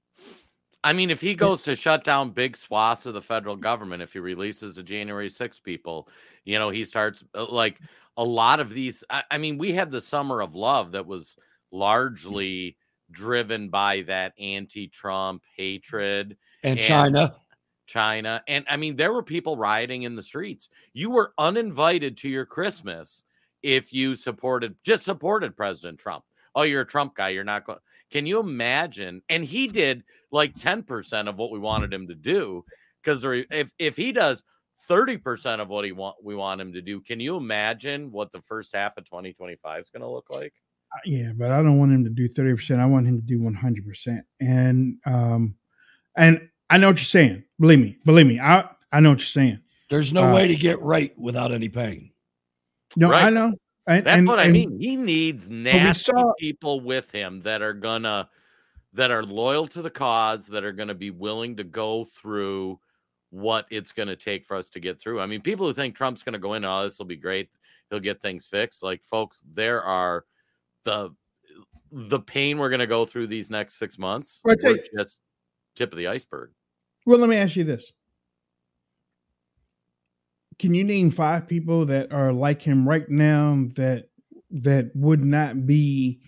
I mean, if he goes to shut down big swaths of the federal government, if he releases the January 6 people, you know, he starts like a lot of these. I mean, we had the Summer of Love that was largely driven by that anti-Trump hatred and China. And I mean, there were people rioting in the streets. You were uninvited to your Christmas if you supported President Trump. Oh, you're a Trump guy. You're not going. Can you imagine? And he did like 10% of what we wanted him to do, because if he does 30% of what we want him to do, can you imagine what the first half of 2025 is going to look like? Yeah, but I don't want him to do 30%. I want him to do 100%. And I know what you're saying. Believe me. I know what you're saying. There's no way to get right without any pain. No, right. I know. That's what I mean. He needs nasty people with him that are loyal to the cause, that are gonna be willing to go through what it's gonna take for us to get through. I mean, people who think Trump's gonna go in, oh, this will be great, he'll get things fixed. Like, folks, there are the pain we're gonna go through these next 6 months. We're just tip of the iceberg. Well, let me ask you this. Can you name 5 people that are like him right now that would not be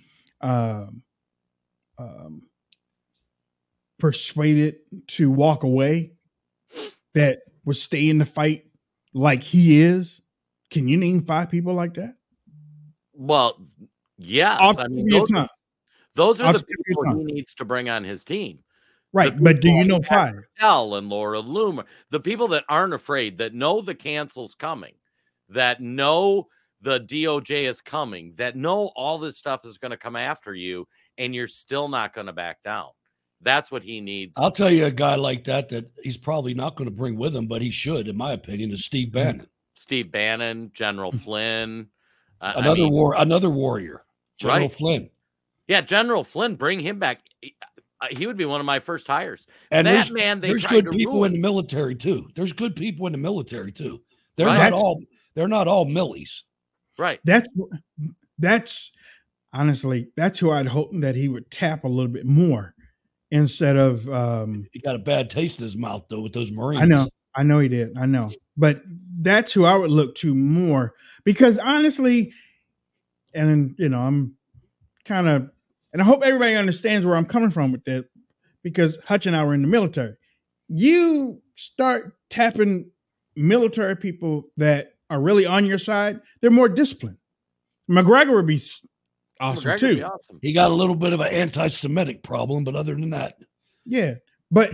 persuaded to walk away, that would stay in the fight like he is? Can you name 5 people like that? Well, yes. I mean, those are the people he needs to bring on his team. Right, but do you know 5? Patel and Laura Loomer, the people that aren't afraid, that know the cancel's coming, that know the DOJ is coming, that know all this stuff is going to come after you, and you're still not going to back down. That's what he needs. I'll tell you a guy like that he's probably not going to bring with him, but he should, in my opinion, is Steve Bannon. Steve Bannon, General Flynn. Another warrior. General Flynn. Yeah, General Flynn, bring him back. He would be one of my first hires. And there's good people in the military too. There's good people in the military too. They're not all millies. Right. That's honestly, that's who I'd hope that he would tap a little bit more instead of. He got a bad taste in his mouth though with those Marines. I know he did. I know, but that's who I would look to more, because honestly, and you know, I'm kind of. And I hope everybody understands where I'm coming from with that, because Hutch and I were in the military. You start tapping military people that are really on your side, they're more disciplined. McGregor would be awesome too. Be awesome. He got a little bit of an anti-Semitic problem, but other than that. Yeah. But,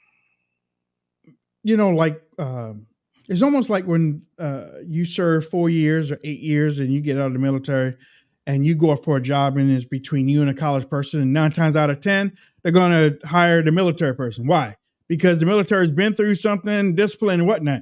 you know, like, it's almost like when you serve 4 years or 8 years and you get out of the military and you go up for a job and it's between you and a college person, and 9 times out of 10, they're going to hire the military person. Why? Because the military has been through something, discipline and whatnot.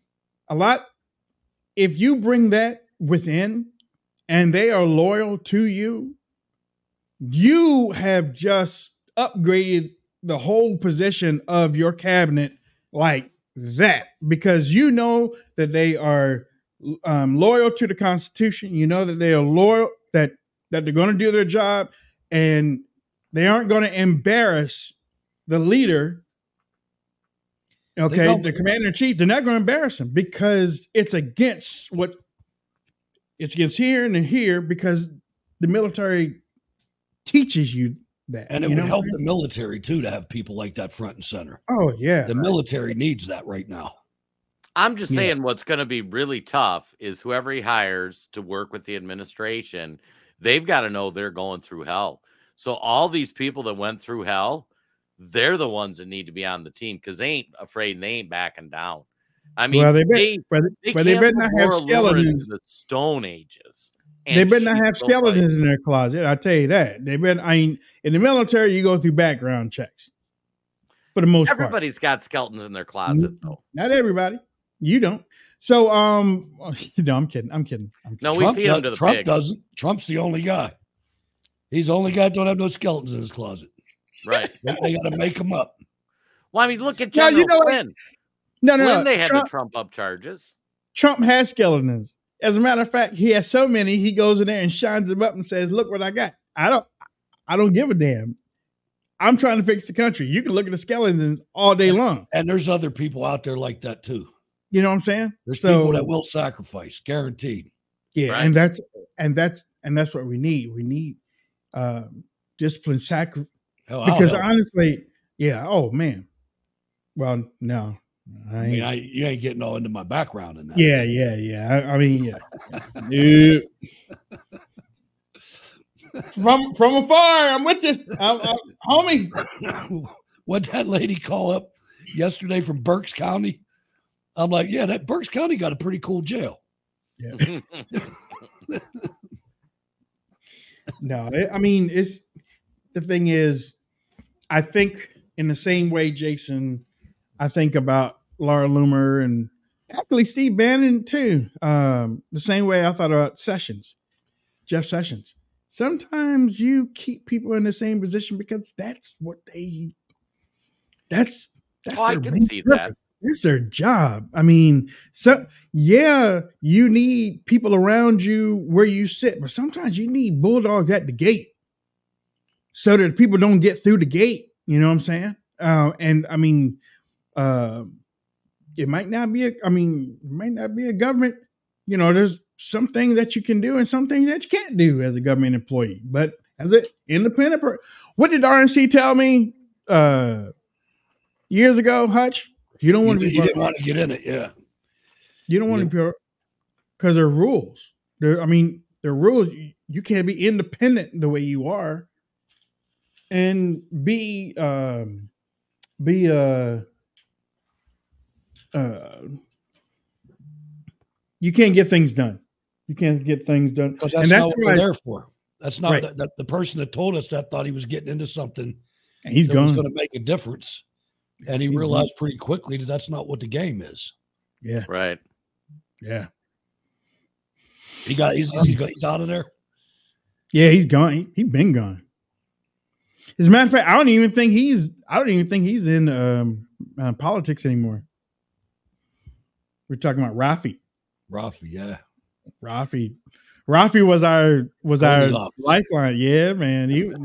If you bring that within and they are loyal to you, you have just upgraded the whole position of your cabinet like that, because you know that they are loyal to the Constitution. You know that they are loyal, that they're going to do their job, and they aren't going to embarrass the leader. Okay, the commander in chief, they're not going to embarrass him because it's against here and here, because the military teaches you that. And it would help the military too to have people like that front and center. Oh, yeah. The military needs that right now. I'm just saying what's going to be really tough is whoever he hires to work with the administration, they've got to know they're going through hell. So all these people that went through hell, they're the ones that need to be on the team because they ain't afraid and they ain't backing down. I mean, well, they better not have skeletons. The Stone Ages. They better not have skeletons in their closet. I tell you that. They better. I mean, in the military, you go through background checks. For the most part, everybody's got skeletons in their closet, though. Not everybody. You don't. So, no, I'm kidding. No, we feed him to the Trump pig. doesn't. Trump's the only guy. He's the only guy that don't have no skeletons in his closet. Right. They got to make them up. Well, I mean, look at General Flynn. No. They had the Trump up charges. Trump has skeletons. As a matter of fact, he has so many, he goes in there and shines them up and says, look what I got. I don't give a damn. I'm trying to fix the country. You can look at the skeletons all day long. And there's other people out there like that too. You know what I'm saying? There's people that will sacrifice, guaranteed. Yeah, right. and that's what we need. We need discipline, sacrifice. Because honestly, yeah. Oh man. Well, no. You ain't getting all into my background in that. Yeah. I mean, yeah. From afar, I'm with you, homie. What that lady call up yesterday from Berks County? I'm like, yeah, that Berks County got a pretty cool jail. Yeah. No, I mean, the thing is, I think in the same way, Jason, I think about Laura Loomer and actually Steve Bannon too. The same way I thought about Jeff Sessions. Sometimes you keep people in the same position because that's I can see that. It's their job. I mean, you need people around you where you sit, but sometimes you need bulldogs at the gate so that people don't get through the gate. You know what I'm saying? And I mean, it might not be a government. You know, there's some things that you can do and some things that you can't do as a government employee. But as an independent person, what did RNC tell me years ago, Hutch? You don't want to be. You didn't want to get in it, yeah. You don't want to be, because there are rules. There are rules. You can't be independent the way you are, and you can't get things done. You can't get things done, because that's not what we're there for. That's not right. The person that told us that thought he was getting into something. And he's was going to make a difference. And he realized pretty quickly that that's not what the game is. Yeah. Right. Yeah. He's out of there. Yeah, he's gone. He's been gone. As a matter of fact, I don't even think he's in politics anymore. We're talking about Rafi. Yeah. Rafi was our lifeline. Yeah, man.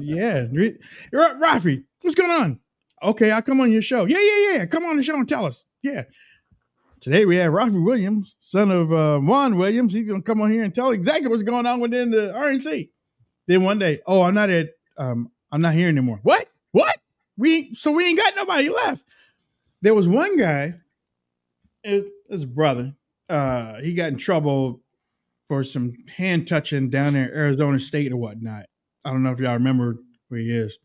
Rafi, what's going on? Okay, I'll come on your show. Yeah. Come on the show and tell us. Yeah. Today we have Rafi Williams, son of Juan Williams. He's gonna come on here and tell exactly what's going on within the RNC. Then one day, I'm not here anymore. What? We ain't got nobody left. There was one guy, his brother. He got in trouble for some hand touching down there in Arizona State or whatnot. I don't know if y'all remember where he is.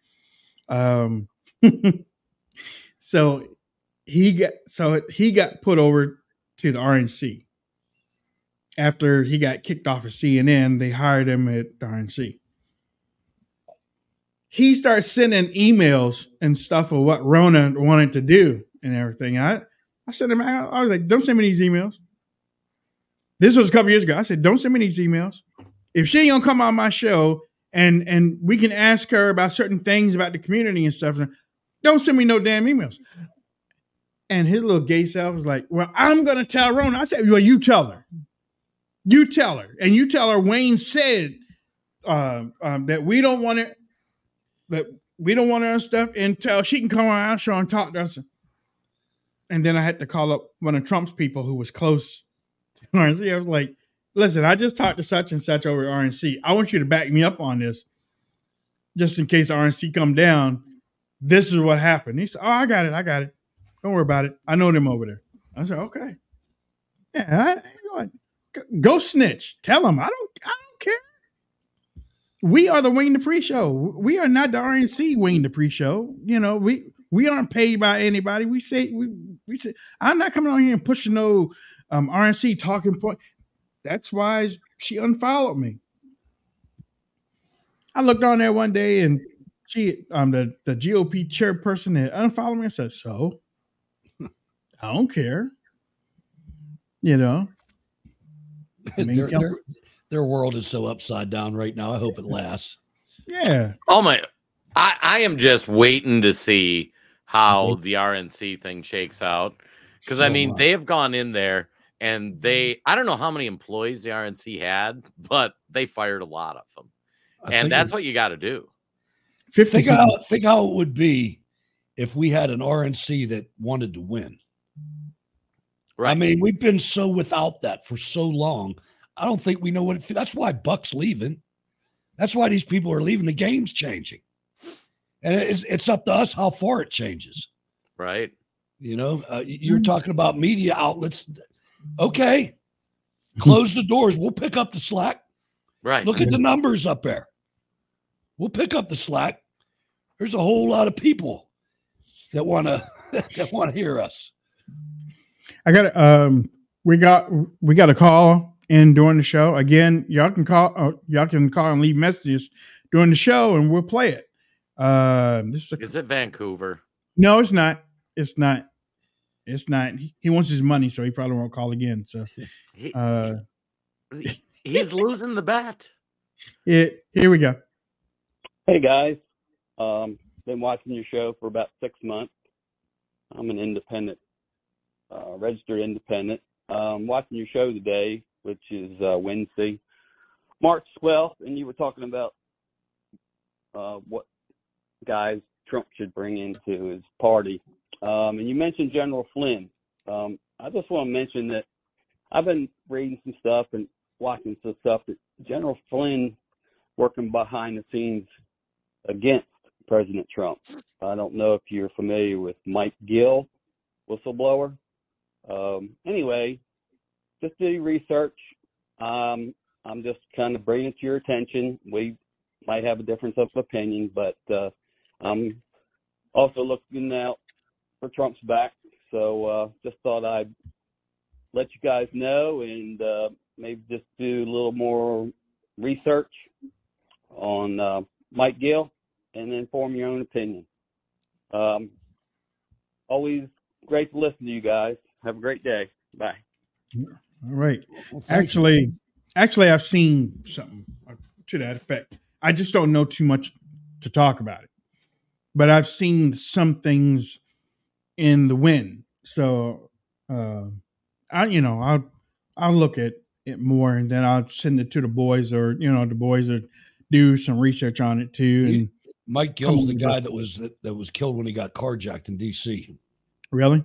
So he got put over to the RNC. After he got kicked off of CNN, they hired him at the RNC. he starts sending emails and stuff of what Rona wanted to do and everything. I sent him out. I was like, don't send me these emails. This was a couple years ago. I said, don't send me these emails. If she ain't gonna come on my show and we can ask her about certain things about the community and stuff, don't send me no damn emails. And his little gay self was like, well, I'm gonna tell Rona. I said, well, you tell her. You tell her. And you tell her Wayne said that we don't want it, that we don't want her stuff until she can come on our show and talk to us. And then I had to call up one of Trump's people who was close to RNC. I was like, listen, I just talked to such and such over at RNC. I want you to back me up on this. Just in case the RNC come down, this is what happened. He said, oh, I got it. Don't worry about it. I know them over there. I said, okay. Yeah, go snitch. Tell them I don't care. We are the Wayne Dupree Show. We are not the RNC Wayne Dupree Show. You know, we aren't paid by anybody. We say I'm not coming on here and pushing no RNC talking point. That's why she unfollowed me. I looked on there one day and she the GOP chairperson had unfollowed me and said, so I don't care. You know. I mean, their world is so upside down right now. I hope it lasts. Yeah. Oh my! I am just waiting to see how the RNC thing shakes out, because I mean they have gone in there and I don't know how many employees the RNC had, but they fired a lot of them, and that's what you got to do. Think how it would be if we had an RNC that wanted to win. Right. I mean, we've been so without that for so long. I don't think we know what that's why Buck's leaving. That's why these people are leaving. The game's changing. And it's up to us how far it changes. Right. You know, you're talking about media outlets. Okay. Close the doors. We'll pick up the slack. Right. Look at the numbers up there. We'll pick up the slack. There's a whole lot of people that want to hear us. I got we got a call in during the show. Again, y'all can call and leave messages during the show and we'll play it. Is it Vancouver? No, it's not. It's not. He wants his money, so he probably won't call again. So he's losing the bet. Here we go. Hey guys. Been watching your show for about 6 months. I'm an independent. Registered independent. Watching your show today, which is Wednesday, March 12th, and you were talking about what guys Trump should bring into his party. And you mentioned General Flynn. I just want to mention that I've been reading some stuff and watching some stuff that General Flynn working behind the scenes against President Trump. I don't know if you're familiar with Mike Gill, whistleblower. Anyway, just do your research. I'm just kind of bringing it to your attention. We might have a difference of opinion, but I'm also looking out for Trump's back. So just thought I'd let you guys know and maybe just do a little more research on Mike Gill and then form your own opinion. Always great to listen to you guys. Have a great day. Bye. All right. Well, actually, I've seen something to that effect. I just don't know too much to talk about it, but I've seen some things in the wind. So, I'll look at it more and then I'll send it to the boys or, the boys that do some research on it too. And Mike Gill's the guy that was killed when he got carjacked in DC. Really?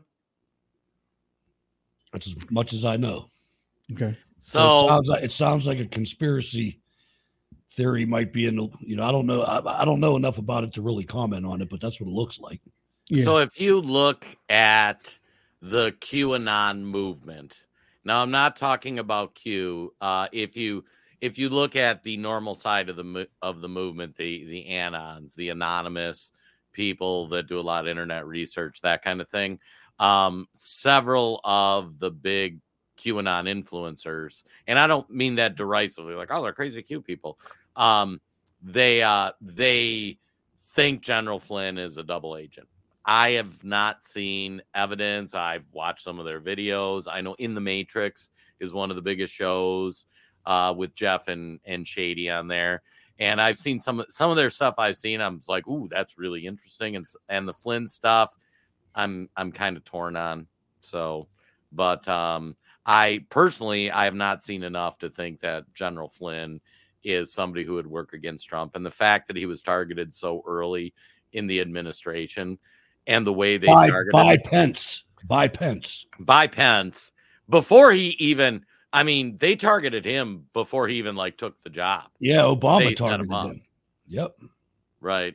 That's as much as I know. Okay. So it sounds like a conspiracy theory might be in the, I don't know. I don't know enough about it to really comment on it, but that's what it looks like. Yeah. So if you look at the QAnon movement, now I'm not talking about Q. If you look at the normal side of the movement, the anons, the anonymous people that do a lot of internet research, that kind of thing. Several of the big QAnon influencers, and I don't mean that derisively, like, oh, they're crazy Q people. They think General Flynn is a double agent. I have not seen evidence. I've watched some of their videos. I know In the Matrix is one of the biggest shows with Jeff and Shady on there. And I've seen some of their stuff I've seen. I'm like, ooh, that's really interesting. And the Flynn stuff, I'm kind of torn on. So, but I have not seen enough to think that General Flynn is somebody who would work against Trump. And the fact that he was targeted so early in the administration and the way they targeted by Pence before he even, I mean, they targeted him before he even like took the job. Yeah, Obama targeted him. Yep. Right.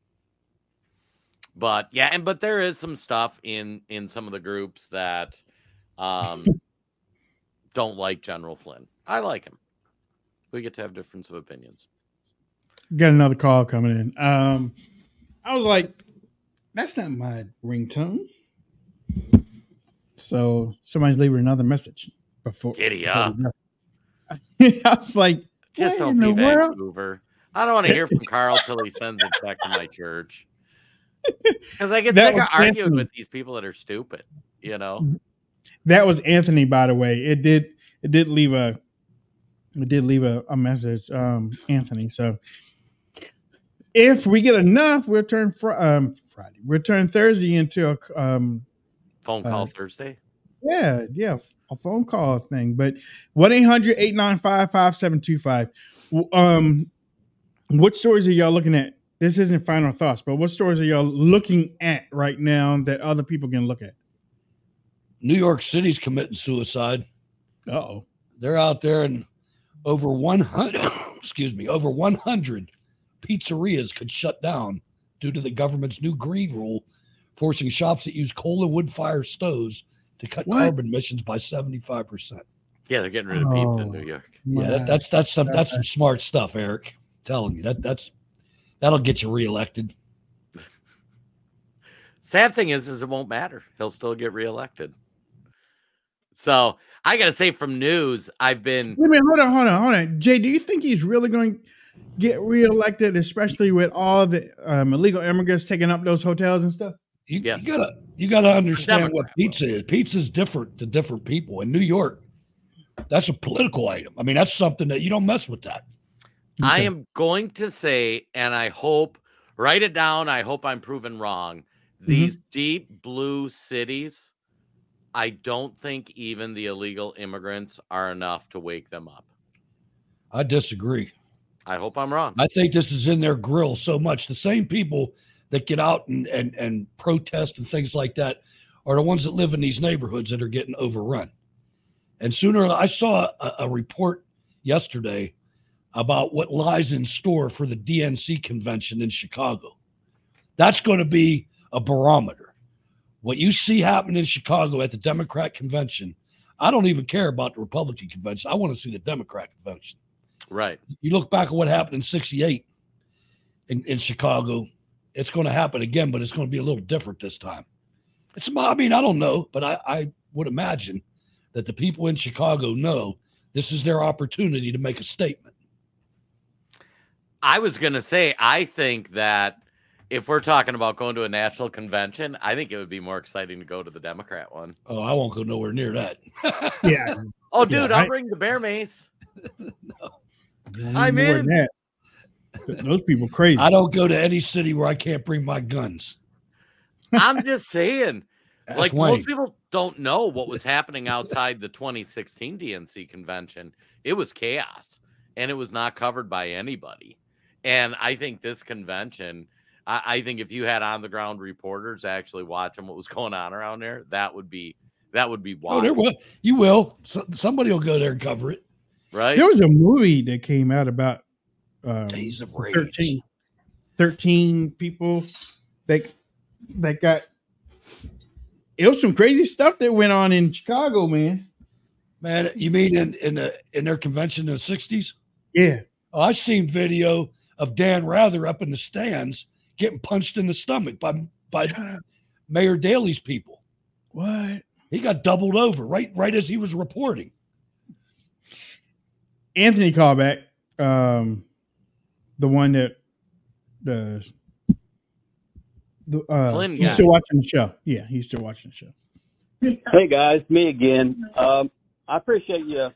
But yeah, but there is some stuff in some of the groups that don't like General Flynn. I like him. We get to have difference of opinions. Got another call coming in. I was like, that's not my ringtone. So somebody's leaving another message before. Giddy up. I was like, just don't be Vancouver. I don't want to hear from Carl till he sends it back to my church. Because I get sick of arguing with these people that are stupid, you know. That was Anthony, by the way. It did leave a message, Anthony. So if we get enough, we'll turn Friday. We'll turn Thursday into a phone call Thursday. Yeah, a phone call thing. But 1-800-895-5725. What stories are y'all looking at? This isn't final thoughts, but what stories are y'all looking at right now that other people can look at? New York City's committing suicide. Uh-oh. They're out there, and over 100 pizzerias could shut down due to the government's new green rule, forcing shops that use coal and wood fire stoves to cut carbon emissions by 75%. Yeah, they're getting rid of pizza in New York. Yeah, that's some smart stuff, Eric. I'm telling you, that'll get you reelected. Sad thing is it won't matter. He'll still get reelected. So I got to say, from news, I've been. Wait a minute, hold on. Jay, do you think he's really going to get reelected, especially with all the illegal immigrants taking up those hotels and stuff? You gotta understand what pizza is. Pizza's different to different people. In New York, that's a political item. I mean, that's something that you don't mess with that. Okay. I am going to say, and I hope, write it down. I hope I'm proven wrong. These deep blue cities, I don't think even the illegal immigrants are enough to wake them up. I disagree. I hope I'm wrong. I think this is in their grill so much. The same people that get out and protest and things like that are the ones that live in these neighborhoods that are getting overrun. And I saw a report yesterday about what lies in store for the DNC convention in Chicago. That's going to be a barometer. What you see happening in Chicago at the Democrat convention, I don't even care about the Republican convention. I want to see the Democrat convention. Right. You look back at what happened in 68 in Chicago, it's going to happen again, but it's going to be a little different this time. I don't know, but I would imagine that the people in Chicago know this is their opportunity to make a statement. I was going to say, I think that if we're talking about going to a national convention, I think it would be more exciting to go to the Democrat one. Oh, I won't go nowhere near that. Yeah. Oh, dude, I'll bring the bear mace. No. I'm in. Those people crazy. I don't go to any city where I can't bring my guns. I'm just saying. Like, Wayne. most people don't know what was happening outside the 2016 DNC convention. It was chaos, and it was not covered by anybody. And I think this convention, I think if you had on-the-ground reporters actually watching what was going on around there, that would be wild. Oh, you will. Somebody will go there and cover it. Right? There was a movie that came out about Days of Rage. 13 people that got. It was some crazy stuff that went on in Chicago, man. Man, you mean in their convention in the 60s? Yeah. Oh, I've seen video of Dan Rather up in the stands getting punched in the stomach by Mayor Daley's people. What? He got doubled over right as he was reporting. Anthony called back. The one that He's still watching the show. Yeah, he's still watching the show. Hey guys, me again. I appreciate you.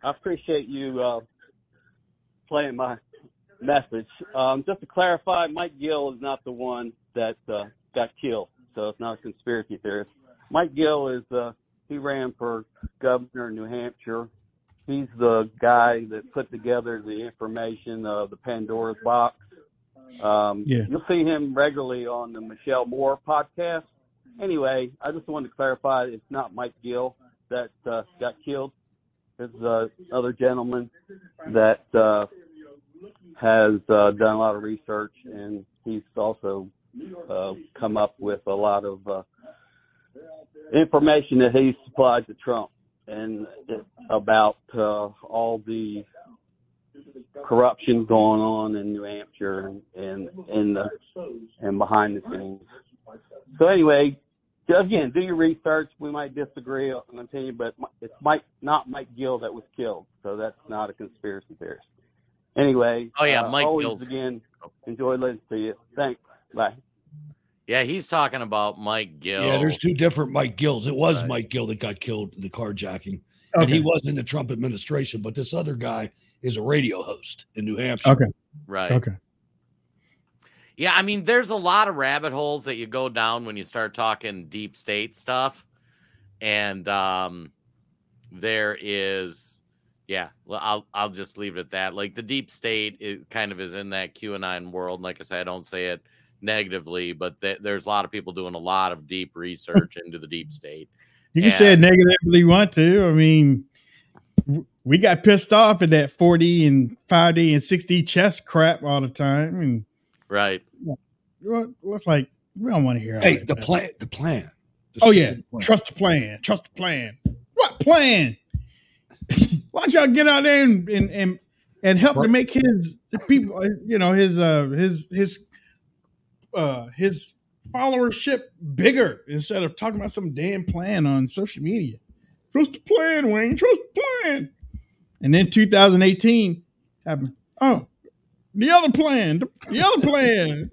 Playing my message. Just to clarify, Mike Gill is not the one that got killed, so it's not a conspiracy theorist. Mike Gill is he ran for governor in New Hampshire. He's the guy that put together the information of the Pandora's box. You'll see him regularly on the Michelle Moore podcast. Anyway, I just wanted to clarify it's not Mike Gill that got killed. There's another gentleman that has done a lot of research, and he's also come up with a lot of information that he supplied to Trump and about all the corruption going on in New Hampshire and behind the scenes. So anyway, again, do your research. We might disagree on the opinion, but it's not Mike Gill that was killed, so that's not a conspiracy theorist. Anyway, Mike always, Gill's again, enjoy listening to you. Thanks. Bye. Yeah, he's talking about Mike Gill. Yeah, there's two different Mike Gills. It was Mike Gill that got killed in the carjacking, and he was in the Trump administration, but this other guy is a radio host in New Hampshire. Okay. Right. Okay. Yeah, I mean, there's a lot of rabbit holes that you go down when you start talking deep state stuff. And there is, I'll just leave it at that. Like the deep state, it kind of is in that QAnon world. Like I said, I don't say it negatively, but there's a lot of people doing a lot of deep research into the deep state. You can say it negatively you want to. I mean, we got pissed off at that 4D and 5D and 6D chess crap all the time. And right. It's like, we don't want to hear. Hey, the plan. Trust the plan. Trust the plan. What plan? Why don't y'all get out there and help to make his people, his followership bigger instead of talking about some damn plan on social media. Trust the plan, Wayne. Trust the plan. And then 2018 happened. Oh, the other plan. The other plan.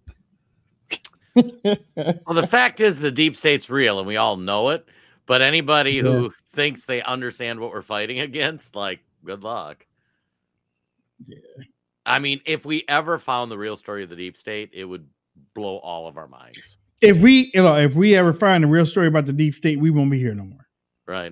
Well, the fact is the deep state's real and we all know it. But anybody who thinks they understand what we're fighting against, like, good luck. Yeah. I mean, if we ever found the real story of the deep state, it would blow all of our minds. If we ever find the real story about the deep state, we won't be here no more. Right.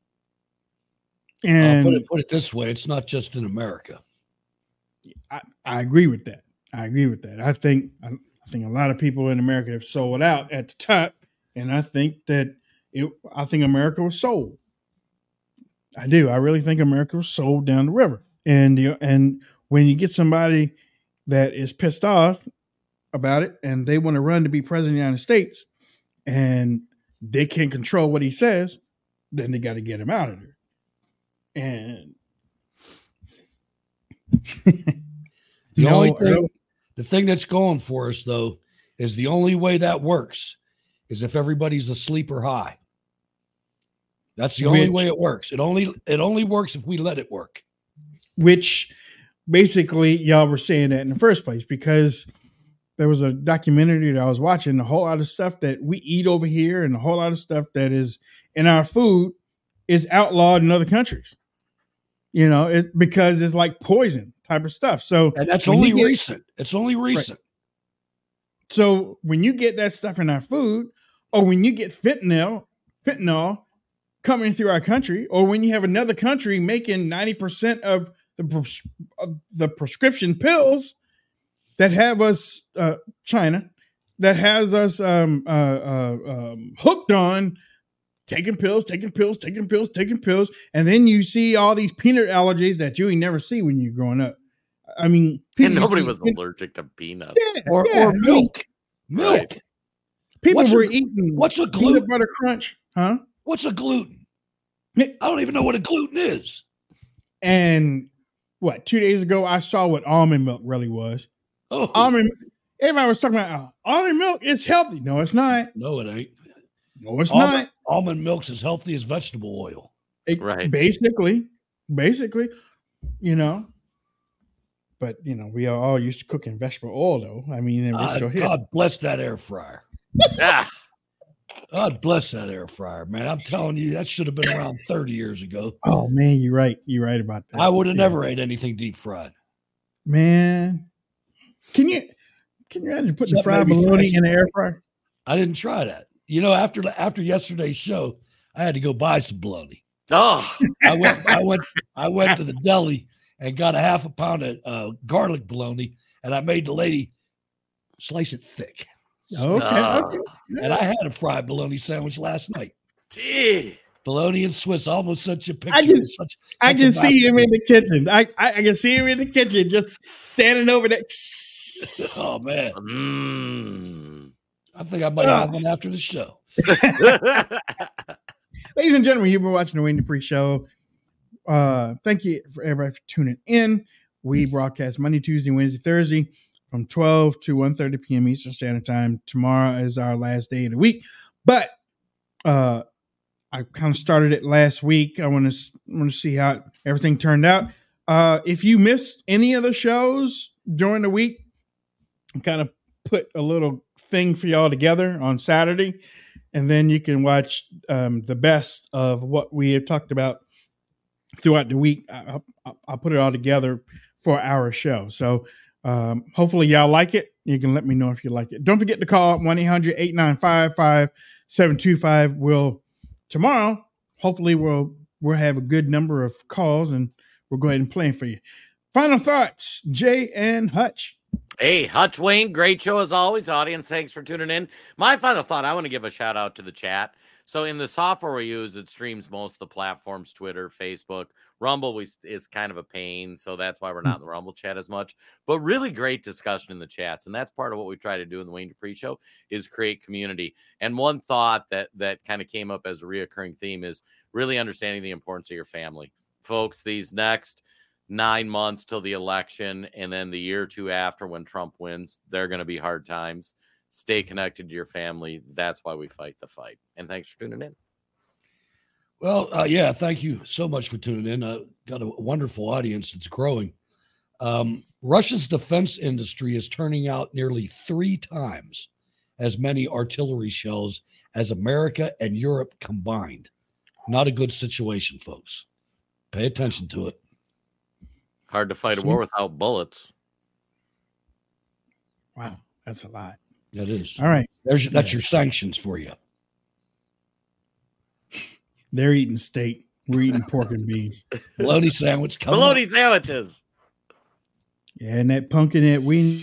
And put it this way, it's not just in America. I agree with that. I think a lot of people in America have sold out at the top, and I think America was sold. I do. I really think America was sold down the river. And when you get somebody that is pissed off about it and they want to run to be president of the United States and they can't control what he says, then they got to get him out of there. And the thing that's going for us, though, is the only way that works is if everybody's asleep or high. That's the only way it works. It only works if we let it work. Which basically y'all were saying that in the first place, because there was a documentary that I was watching, a whole lot of stuff that we eat over here and a whole lot of stuff that is in our food is outlawed in other countries. Because it's like poison type of stuff. So and that's only recent. It's only recent. Right. So when you get that stuff in our food, or when you get fentanyl coming through our country, or when you have another country making 90% of the prescription pills that have us, China, that has us hooked on taking pills, and then you see all these peanut allergies that you ain't never see when you're growing up. I mean, and nobody was allergic to peanuts or milk. Milk. Yeah. People were eating. What's a gluten? Peanut butter crunch? Huh? What's a gluten? I don't even know what a gluten is. And 2 days ago, I saw what almond milk really was. Oh, everybody was talking about almond milk is healthy. No, it's not. No, it ain't. No, it's not. Almond milk's as healthy as vegetable oil. Right. Basically, But, we are all used to cooking vegetable oil, though. I mean, and we're still here. God bless that air fryer. God bless that air fryer, man. I'm telling you, that should have been around 30 years ago. Oh, man, you're right. You're right about that. I would have never ate anything deep fried. Man. Can you imagine putting fried bologna in the air fryer? I didn't try that. After yesterday's show, I had to go buy some bologna. Oh, I went to the deli and got a half a pound of garlic bologna, and I made the lady slice it thick. Okay. And I had a fried bologna sandwich last night. Gee. Bologna and Swiss. I almost sent you a picture. I can see him in the kitchen. I can see him in the kitchen just standing over there. Oh, man. I think I might have one after the show. Ladies and gentlemen, you've been watching the Wayne Dupree Show. Thank you for everybody for tuning in. We broadcast Monday, Tuesday, Wednesday, Thursday from 12 to 1:30 p.m. Eastern Standard Time. Tomorrow is our last day of the week. But I kind of started it last week. I want to see how everything turned out. If you missed any of the shows during the week, I kind of put a little thing for y'all together on Saturday, and then you can watch the best of what we have talked about throughout the week. I'll put it all together for our show. So hopefully y'all like it. You can let me know if you like it. Don't forget to call 1-800-895-5725. Tomorrow, hopefully we'll have a good number of calls, and we'll go ahead and play for you. Final thoughts, Jay and Hutch. Hey, Hutch, Wayne, great show as always. Audience, thanks for tuning in. My final thought, I want to give a shout out to the chat. So in the software we use, it streams most of the platforms, Twitter, Facebook. Rumble is kind of a pain, so that's why we're not in the Rumble chat as much. But really great discussion in the chats, and that's part of what we try to do in the Wayne Dupree Show is create community. And one thought that kind of came up as a reoccurring theme is really understanding the importance of your family. Folks, these next 9 months till the election and then the year or two after when Trump wins, they're going to be hard times. Stay connected to your family. That's why we fight the fight. And thanks for tuning in. Well, thank you so much for tuning in. Got a wonderful audience. It's growing. Russia's defense industry is turning out nearly 3 times as many artillery shells as America and Europe combined. Not a good situation, folks. Pay attention to it. Hard to fight a war without bullets. Wow, that's a lot. That is. All right. That's your sanctions for you. They're eating steak. We're eating pork and beans. Bologna sandwich. Bologna sandwiches. Yeah, and that pumpkin that we...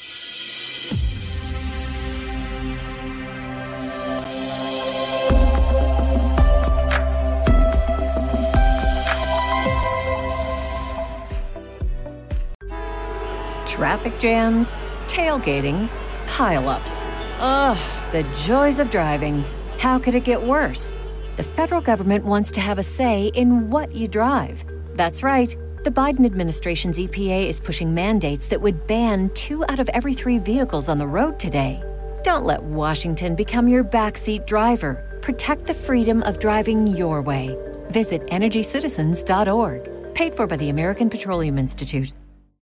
Traffic jams, tailgating, pileups. Ugh, the joys of driving. How could it get worse? The federal government wants to have a say in what you drive. That's right. The Biden administration's EPA is pushing mandates that would ban 2 out of every 3 vehicles on the road today. Don't let Washington become your backseat driver. Protect the freedom of driving your way. Visit EnergyCitizens.org. Paid for by the American Petroleum Institute.